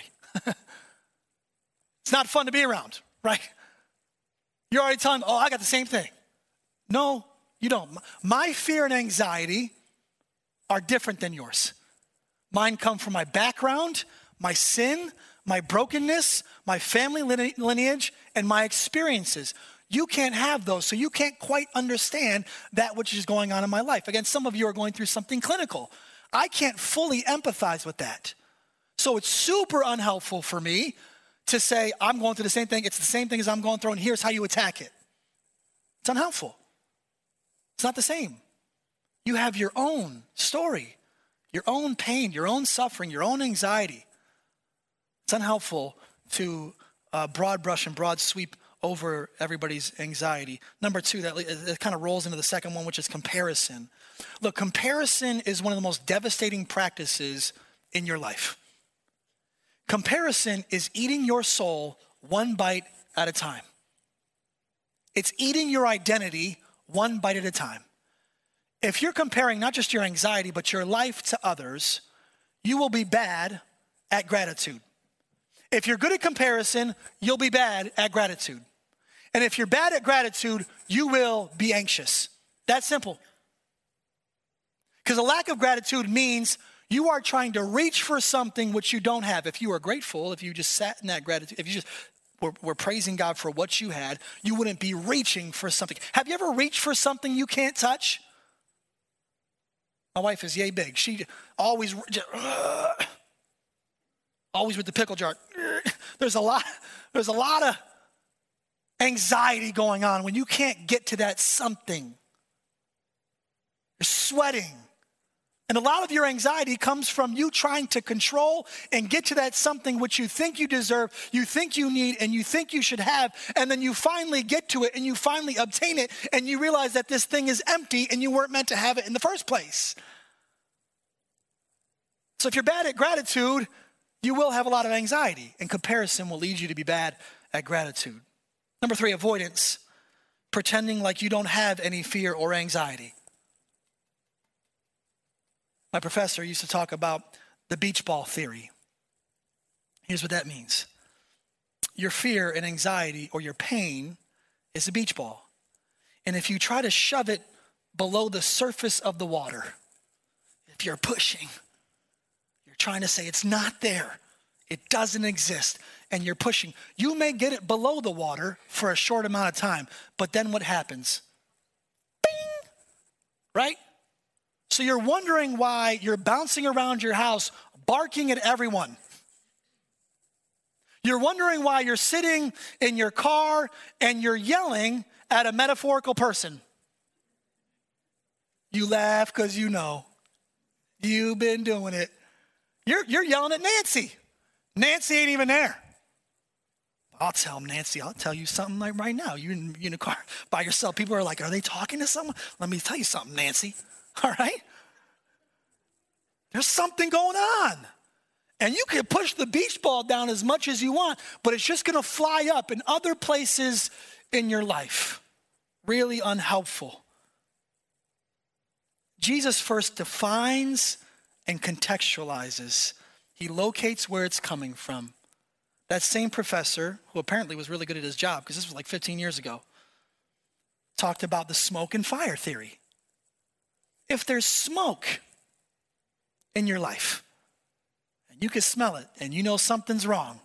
It's not fun to be around, right? You're already telling them, oh, I got the same thing. No, you don't. My fear and anxiety are different than yours. Mine come from my background, my sin, my brokenness, my family lineage, and my experiences. You can't have those, so you can't quite understand that which is going on in my life. Again, some of you are going through something clinical. I can't fully empathize with that. So it's super unhelpful for me to say, I'm going through the same thing. It's the same thing as I'm going through, and here's how you attack it. It's unhelpful. It's not the same. You have your own story, your own pain, your own suffering, your own anxiety. It's unhelpful to uh, broad brush and broad sweep over everybody's anxiety. Number two, that it kind of rolls into the second one, which is comparison. Look, comparison is one of the most devastating practices in your life. Comparison is eating your soul one bite at a time. It's eating your identity one bite at a time. If you're comparing not just your anxiety, but your life to others, you will be bad at gratitude. If you're good at comparison, you'll be bad at gratitude. And if you're bad at gratitude, you will be anxious. That's simple. Because a lack of gratitude means you are trying to reach for something which you don't have. If you were grateful, if you just sat in that gratitude, if you just were, were praising God for what you had, you wouldn't be reaching for something. Have you ever reached for something you can't touch? My wife is yay big. She always, just, uh, always with the pickle jar. There's a lot, there's a lot of anxiety going on when you can't get to that something. You're sweating. And a lot of your anxiety comes from you trying to control and get to that something which you think you deserve, you think you need, and you think you should have. And then you finally get to it and you finally obtain it and you realize that this thing is empty and you weren't meant to have it in the first place. So if you're bad at gratitude, you will have a lot of anxiety, and comparison will lead you to be bad at gratitude. Number three, avoidance. Pretending like you don't have any fear or anxiety. My professor used to talk about the beach ball theory. Here's what that means. Your fear and anxiety or your pain is a beach ball. And if you try to shove it below the surface of the water, if you're pushing, you're trying to say it's not there, it doesn't exist, and you're pushing, you may get it below the water for a short amount of time, but then what happens? Bing! Right? So you're wondering why you're bouncing around your house, barking at everyone. You're wondering why you're sitting in your car and you're yelling at a metaphorical person. You laugh because you know. You've been doing it. You're, you're yelling at Nancy. Nancy ain't even there. I'll tell Nancy, I'll tell you something like right now. You're in, you're in a car by yourself. People are like, are they talking to someone? Let me tell you something, Nancy. All right? There's something going on. And you can push the beach ball down as much as you want, but it's just going to fly up in other places in your life. Really unhelpful. Jesus first defines and contextualizes. He locates where it's coming from. That same professor, who apparently was really good at his job, because this was like fifteen years ago, talked about the smoke and fire theory. If there's smoke in your life, and you can smell it, and you know something's wrong,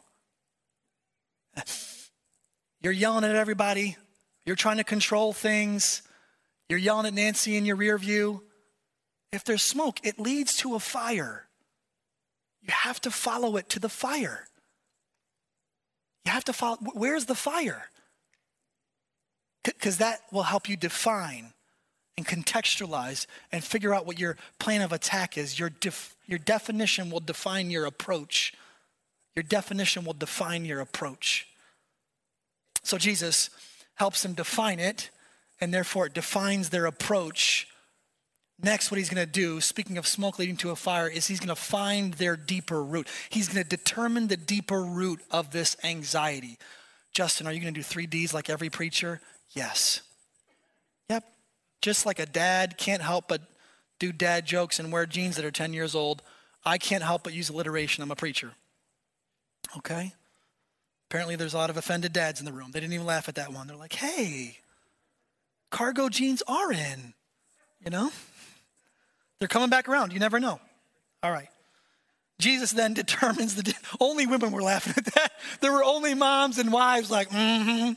you're yelling at everybody, you're trying to control things, you're yelling at Nancy in your rear view. If there's smoke, it leads to a fire. You have to follow it to the fire. You have to follow, where's the fire? Because that will help you define and contextualize and figure out what your plan of attack is. Your, def, your definition will define your approach. Your definition will define your approach. So Jesus helps them define it, and therefore it defines their approach. Next, what he's going to do, speaking of smoke leading to a fire, is he's going to find their deeper root. He's going to determine the deeper root of this anxiety. Justin, are you going to do three D's like every preacher? Yes. Yep. Just like a dad can't help but do dad jokes and wear jeans that are ten years old, I can't help but use alliteration. I'm a preacher. Okay? Apparently there's a lot of offended dads in the room. They didn't even laugh at that one. They're like, hey, cargo jeans are in, you know? They're coming back around. You never know. All right. Jesus then determines the, only women were laughing at that. There were only moms and wives like, mm-hmm.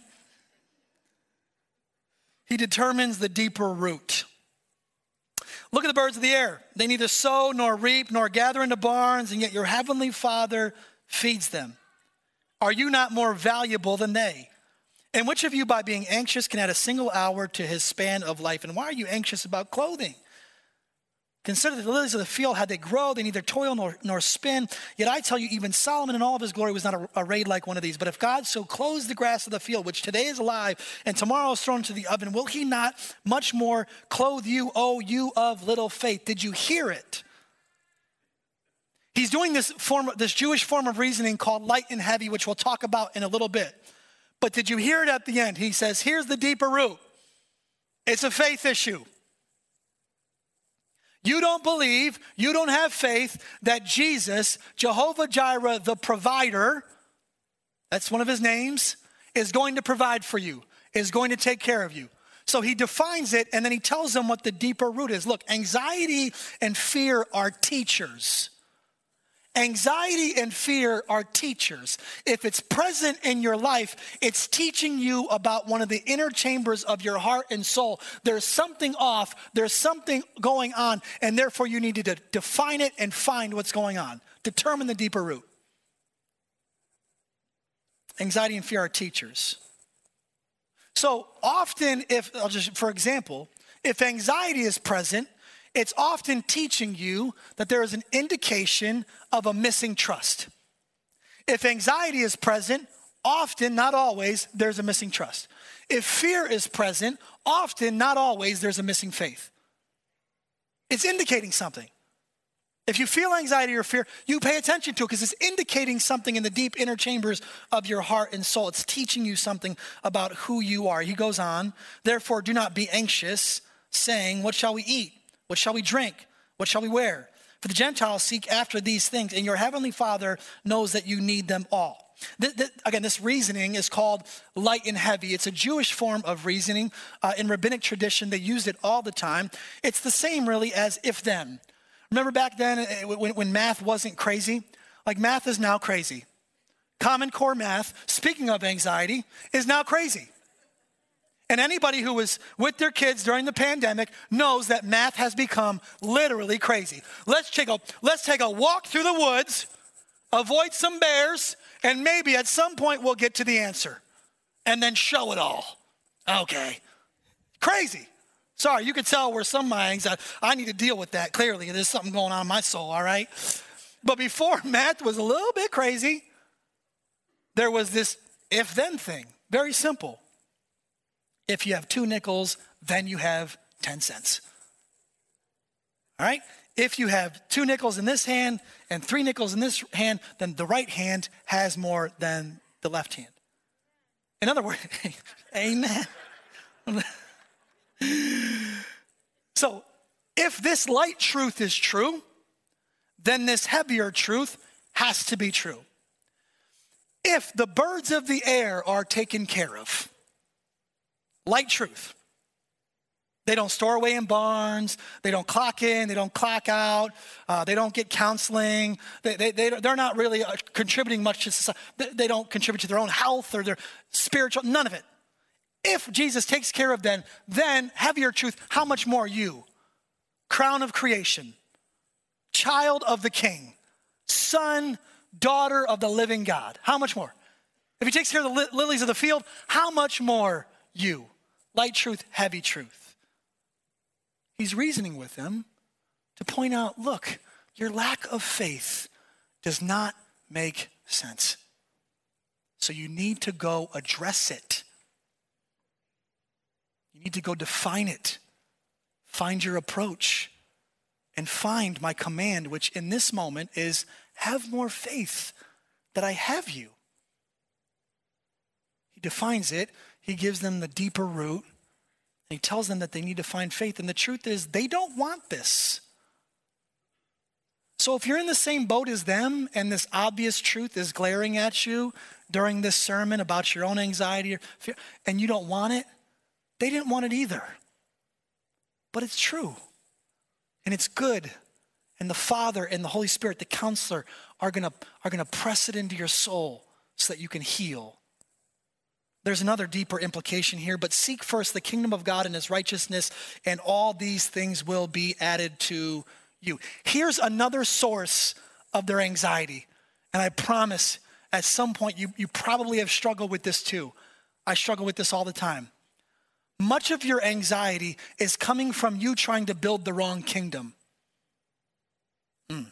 He determines the deeper root. Look at the birds of the air. They neither sow nor reap nor gather into barns, and yet your heavenly Father feeds them. Are you not more valuable than they? And which of you by being anxious can add a single hour to his span of life? And why are you anxious about clothing? Consider the lilies of the field, how they grow, they neither toil nor, nor spin. Yet I tell you, even Solomon in all of his glory was not arrayed like one of these. But if God so clothes the grass of the field, which today is alive and tomorrow is thrown into the oven, will he not much more clothe you, O you of little faith? Did you hear it? He's doing this form, this Jewish form of reasoning called light and heavy, which we'll talk about in a little bit. But did you hear it at the end? He says, here's the deeper root. It's a faith issue. You don't believe, you don't have faith that Jesus, Jehovah Jireh, the provider, that's one of his names, is going to provide for you, is going to take care of you. So he defines it, and then he tells them what the deeper root is. Look, anxiety and fear are teachers. Anxiety and fear are teachers. If it's present in your life, it's teaching you about one of the inner chambers of your heart and soul. There's something off, there's something going on, and therefore you need to define it and find what's going on. Determine the deeper root. Anxiety and fear are teachers. So often, if, I'll just, for example, if anxiety is present, it's often teaching you that there is an indication of a missing trust. If anxiety is present, often, not always, there's a missing trust. If fear is present, often, not always, there's a missing faith. It's indicating something. If you feel anxiety or fear, you pay attention to it because it's indicating something in the deep inner chambers of your heart and soul. It's teaching you something about who you are. He goes on, therefore do not be anxious, saying, what shall we eat? What shall we drink? What shall we wear? For the Gentiles seek after these things, and your heavenly Father knows that you need them all. Th- th- again, this reasoning is called light and heavy. It's a Jewish form of reasoning. Uh, in rabbinic tradition, they used it all the time. It's the same, really, as if-then. Remember back then when, when math wasn't crazy? Like math is now crazy. Common Core math, speaking of anxiety, is now crazy. And anybody who was with their kids during the pandemic knows that math has become literally crazy. Let's take a, let's take a walk through the woods, avoid some bears, and maybe at some point we'll get to the answer. And then show it all. Okay. Crazy. Sorry, you can tell where some of my anxiety, I need to deal with that clearly. There's something going on in my soul, all right? But before math was a little bit crazy, there was this if-then thing. Very simple. If you have two nickels, then you have ten cents. All right? If you have two nickels in this hand and three nickels in this hand, then the right hand has more than the left hand. In other words, amen. So if this light truth is true, then this heavier truth has to be true. If the birds of the air are taken care of, light truth. They don't store away in barns. They don't clock in. They don't clock out. Uh, they don't get counseling. They, they, they, they're not really uh, contributing much to society. They, they don't contribute to their own health or their spiritual, none of it. If Jesus takes care of them, then heavier truth, how much more you? Crown of creation, child of the King, son, daughter of the living God. How much more? If he takes care of the li- lilies of the field, how much more you? Light truth, heavy truth. He's reasoning with them to point out, look, your lack of faith does not make sense. So you need to go address it. You need to go define it. Find your approach and find my command, which in this moment is have more faith that I have you. He defines it. He gives them the deeper root. And he tells them that they need to find faith. And the truth is, they don't want this. So if you're in the same boat as them and this obvious truth is glaring at you during this sermon about your own anxiety or fear, and you don't want it, they didn't want it either. But it's true. And it's good. And the Father and the Holy Spirit, the counselor, are gonna, are gonna press it into your soul so that you can heal. There's another deeper implication here, but seek first the kingdom of God and his righteousness, and all these things will be added to you. Here's another source of their anxiety. And I promise at some point you, you probably have struggled with this too. I struggle with this all the time. Much of your anxiety is coming from you trying to build the wrong kingdom. Mm.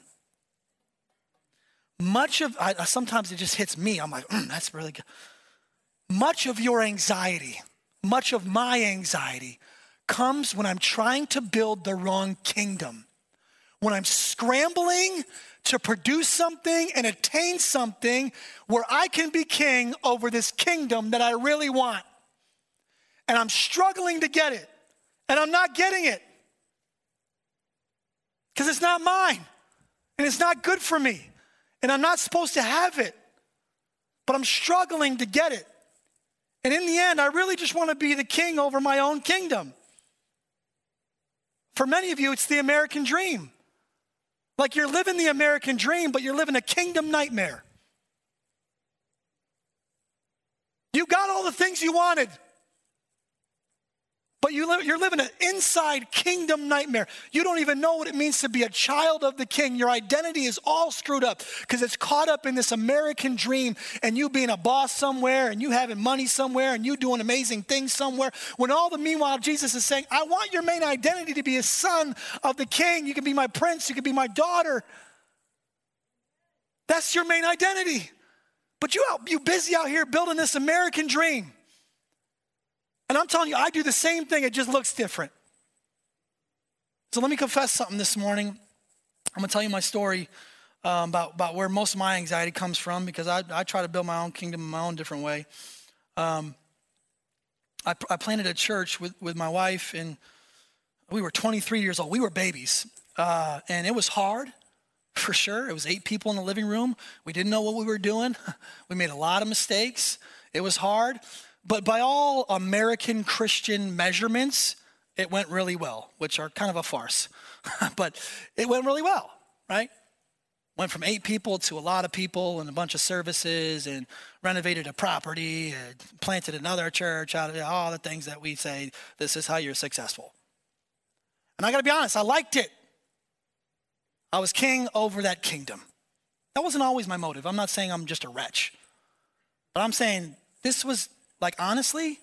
Much of, I, sometimes it just hits me. I'm like, mm, that's really good. Much of your anxiety, much of my anxiety comes when I'm trying to build the wrong kingdom. When I'm scrambling to produce something and attain something where I can be king over this kingdom that I really want. And I'm struggling to get it. And I'm not getting it. Because it's not mine. And it's not good for me. And I'm not supposed to have it. But I'm struggling to get it. And in the end, I really just want to be the king over my own kingdom. For many of you, it's the American dream. Like you're living the American dream, but you're living a kingdom nightmare. You got all the things you wanted, but you live, you're living an inside kingdom nightmare. You don't even know what it means to be a child of the King. Your identity is all screwed up because it's caught up in this American dream and you being a boss somewhere and you having money somewhere and you doing amazing things somewhere. When all the meanwhile, Jesus is saying, I want your main identity to be a son of the King. You can be my prince. You can be my daughter. That's your main identity. But you out, you busy out here building this American dream. And I'm telling you, I do the same thing. It just looks different. So let me confess something this morning. I'm going to tell you my story um, about, about where most of my anxiety comes from because I, I try to build my own kingdom in my own different way. Um, I, I planted a church with, with my wife, and we were twenty-three years old. We were babies. Uh, and it was hard, for sure. It was eight people in the living room. We didn't know what we were doing. We made a lot of mistakes. It was hard. But by all American Christian measurements, it went really well, which are kind of a farce. But it went really well, right? Went from eight people to a lot of people and a bunch of services and renovated a property and planted another church out of all the things that we say, this is how you're successful. And I got to be honest, I liked it. I was king over that kingdom. That wasn't always my motive. I'm not saying I'm just a wretch. But I'm saying this was, like, honestly,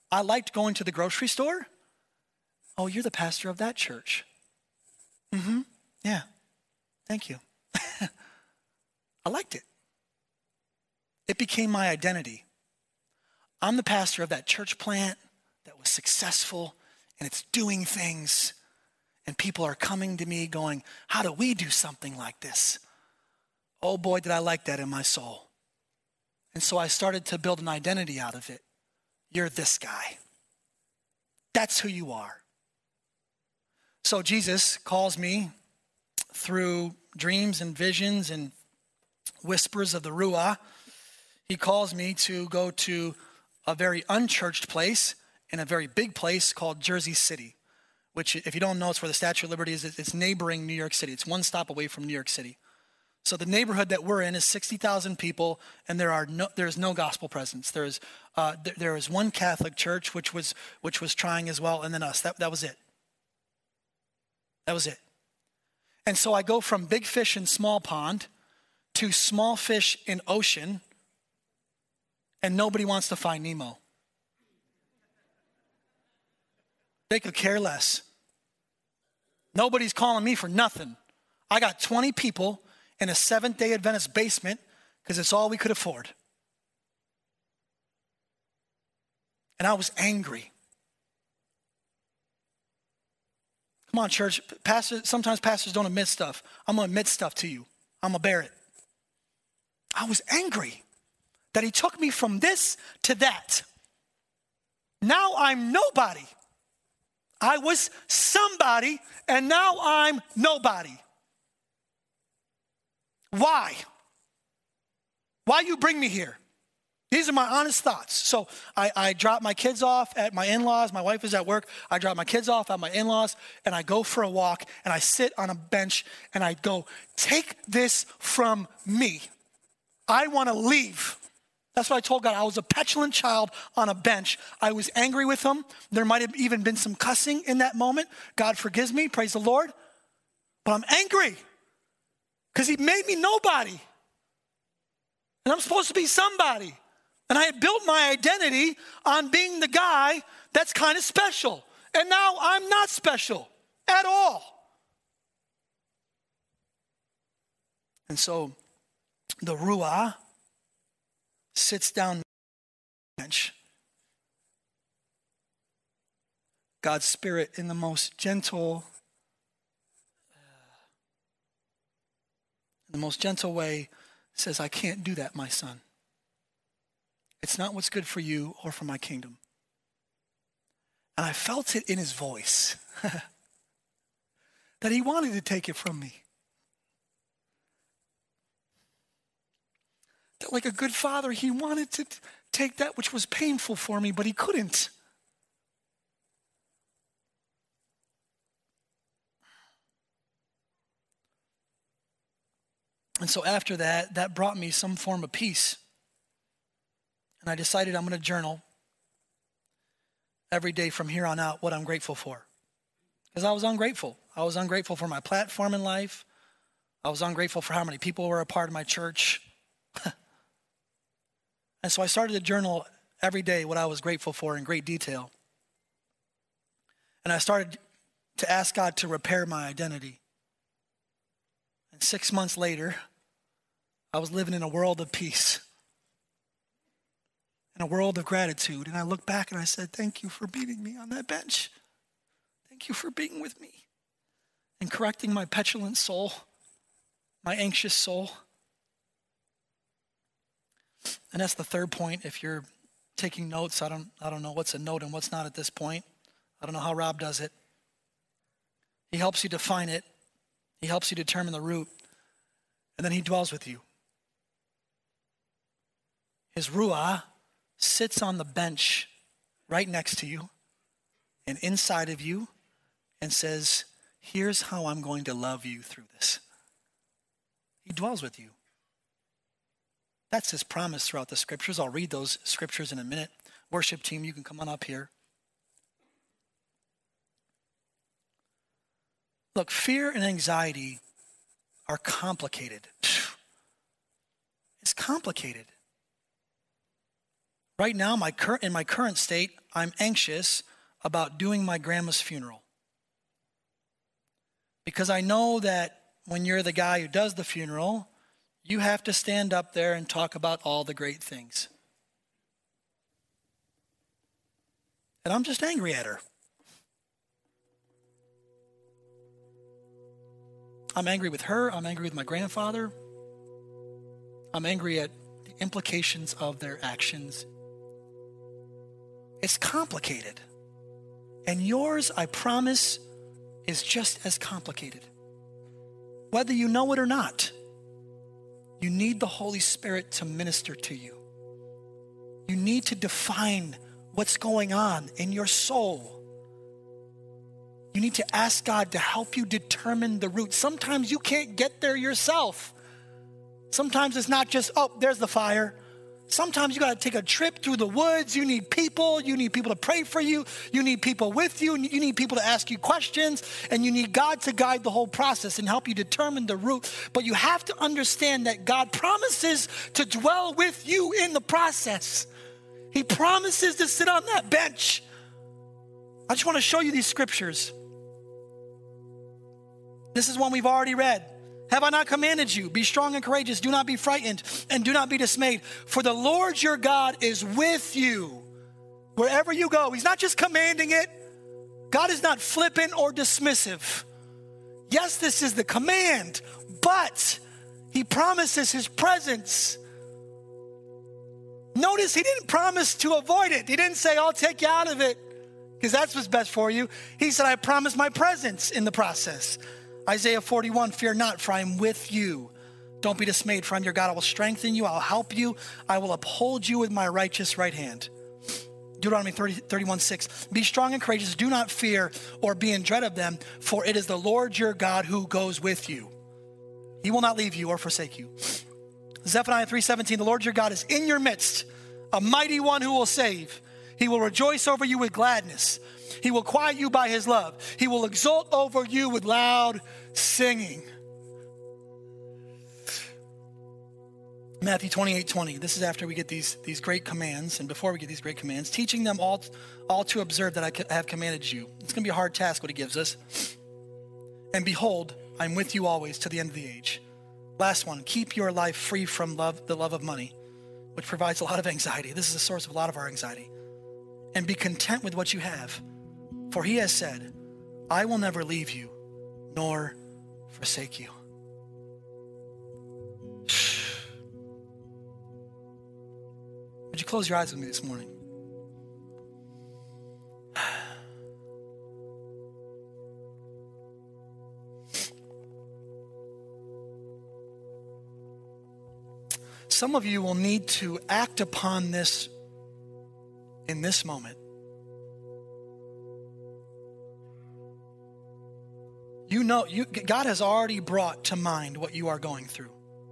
I liked going to the grocery store. Oh, you're the pastor of that church. Mm-hmm. Yeah. Thank you. I liked it. It became my identity. I'm the pastor of that church plant that was successful and it's doing things. And people are coming to me going, how do we do something like this? Oh boy, did I like that in my soul. And so I started to build an identity out of it. You're this guy. That's who you are. So Jesus calls me through dreams and visions and whispers of the Ruah. He calls me to go to a very unchurched place in a very big place called Jersey City, which, if you don't know, it's where the Statue of Liberty is. It's neighboring New York City. It's one stop away from New York City. So the neighborhood that we're in is sixty thousand people, and there are no, there's no gospel presence. There's uh, th- there is one Catholic church, which was which was trying as well, and then us. That that was it. That was it. And so I go from big fish in small pond to small fish in ocean, and nobody wants to find Nemo. They could care less. Nobody's calling me for nothing. I got twenty people in a Seventh-day Adventist basement because it's all we could afford. And I was angry. Come on, church. Pastor, sometimes pastors don't admit stuff. I'm going to admit stuff to you. I'm going to bear it. I was angry that he took me from this to that. Now I'm nobody. I was somebody, and now I'm nobody. Why? Why you bring me here? These are my honest thoughts. So I, I drop my kids off at my in-laws. My wife is at work. I drop my kids off at my in-laws, and I go for a walk, and I sit on a bench, and I go, take this from me. I want to leave. That's what I told God. I was a petulant child on a bench. I was angry with him. There might have even been some cussing in that moment. God forgives me. Praise the Lord. But I'm angry because he made me nobody. And I'm supposed to be somebody. And I had built my identity on being the guy that's kind of special. And now I'm not special at all. And so the Ruah sits down on the bench. God's Spirit, in the most gentle, in the most gentle way, says, I can't do that, my son. It's not what's good for you or for my kingdom. And I felt it in his voice that he wanted to take it from me. That like a good father, he wanted to t- take that which was painful for me, but he couldn't. And so after that, that brought me some form of peace. And I decided I'm going to journal every day from here on out what I'm grateful for. Because I was ungrateful. I was ungrateful for my platform in life. I was ungrateful for how many people were a part of my church. And so I started to journal every day what I was grateful for in great detail. And I started to ask God to repair my identity. And six months later, I was living in a world of peace, in a world of gratitude. And I look back and I said, thank you for beating me on that bench. Thank you for being with me and correcting my petulant soul, my anxious soul. And that's the third point. If you're taking notes, I don't, I don't know what's a note and what's not at this point. I don't know how Rob does it. He helps you define it. He helps you determine the root. And then he dwells with you. His Ruah sits on the bench right next to you and inside of you and says, here's how I'm going to love you through this. He dwells with you. That's his promise throughout the scriptures. I'll read those scriptures in a minute. Worship team, you can come on up here. Look, fear and anxiety are complicated. It's complicated. Right now, my cur- in my current state, I'm anxious about doing my grandma's funeral. Because I know that when you're the guy who does the funeral, you have to stand up there and talk about all the great things. And I'm just angry at her. I'm angry with her. I'm angry with my grandfather. I'm angry at the implications of their actions. It's complicated. And yours, I promise, is just as complicated. Whether you know it or not, you need the Holy Spirit to minister to you. You need to define what's going on in your soul. You need to ask God to help you determine the root. Sometimes you can't get there yourself. Sometimes it's not just, oh, there's the fire. Sometimes you got to take a trip through the woods. You need people. You need people to pray for you. You need people with you. You need people to ask you questions. And you need God to guide the whole process and help you determine the root. But you have to understand that God promises to dwell with you in the process. He promises to sit on that bench. I just want to show you these scriptures. This is one we've already read. Have I not commanded you? Be strong and courageous. Do not be frightened and do not be dismayed. For the Lord your God is with you wherever you go. He's not just commanding it. God is not flippant or dismissive. Yes, this is the command, but he promises his presence. Notice he didn't promise to avoid it. He didn't say, I'll take you out of it because that's what's best for you. He said, I promise my presence in the process. Isaiah forty-one, fear not, for I am with you. Don't be dismayed, for I'm your God. I will strengthen you. I'll help you. I will uphold you with my righteous right hand. Deuteronomy thirty, thirty-one, six. Be strong and courageous. Do not fear or be in dread of them, for it is the Lord your God who goes with you. He will not leave you or forsake you. Zephaniah three seventeen, the Lord your God is in your midst, a mighty one who will save. He will rejoice over you with gladness. He will quiet you by his love. He will exult over you with loud singing. Matthew twenty-eight, twenty. This is after we get these, these great commands, and before we get these great commands, teaching them all, all to observe that I have commanded you. It's going to be a hard task what he gives us. And behold, I'm with you always to the end of the age. Last one, keep your life free from love, the love of money, which provides a lot of anxiety. This is the source of a lot of our anxiety. And be content with what you have. For he has said, I will never leave you nor forsake you. Would you close your eyes with me this morning? Some of you will need to act upon this in this moment. You know, you, God has already brought to mind what you are going through.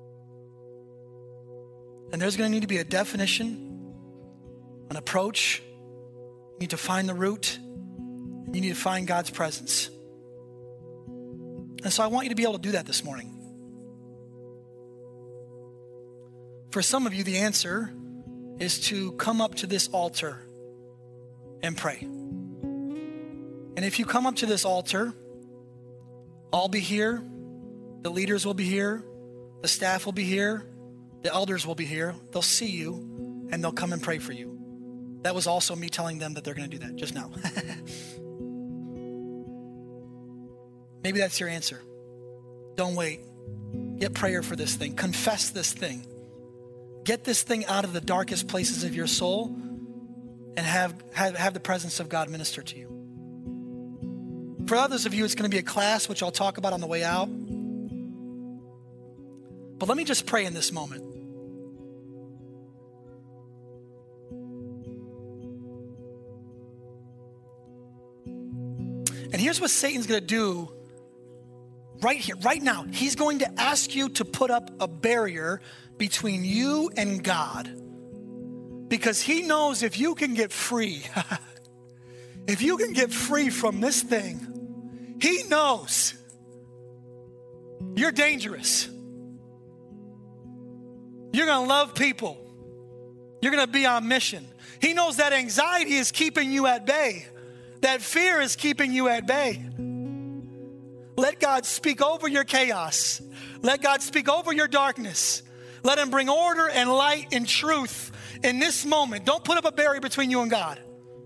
And there's going to need to be a definition, an approach. You need to find the root. You need to find God's presence. And so I want you to be able to do that this morning. For some of you, the answer is to come up to this altar and pray. And if you come up to this altar, I'll be here, the leaders will be here, the staff will be here, the elders will be here. They'll see you and they'll come and pray for you. That was also me telling them that they're going to do that just now. Maybe that's your answer. Don't wait. Get prayer for this thing. Confess this thing. Get this thing out of the darkest places of your soul and have, have, have the presence of God minister to you. For others of you, it's going to be a class, which I'll talk about on the way out. But let me just pray in this moment. And here's what Satan's going to do right here, right now. He's going to ask you to put up a barrier between you and God. Because he knows if you can get free, if you can get free from this thing, he knows you're dangerous. You're going to love people. You're going to be on mission. He knows that anxiety is keeping you at bay. That fear is keeping you at bay. Let God speak over your chaos. Let God speak over your darkness. Let him bring order and light and truth in this moment. Don't put up a barrier between you and God.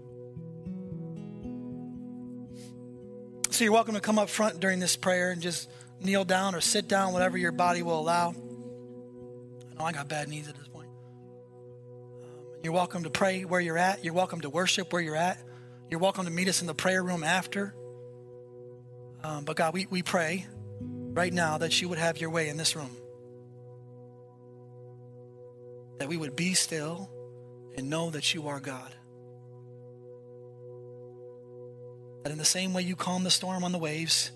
So you're welcome to come up front during this prayer and just kneel down or sit down, whatever your body will allow. I know I got bad knees at this point. Um, you're welcome to pray where you're at. You're welcome to worship where you're at. You're welcome to meet us in the prayer room after. Um, but God, we, we pray right now that you would have your way in this room. That we would be still and know that you are God. That in the same way you calm the storm on the waves,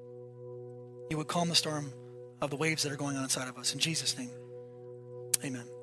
you would calm the storm of the waves that are going on inside of us. In Jesus' name, amen.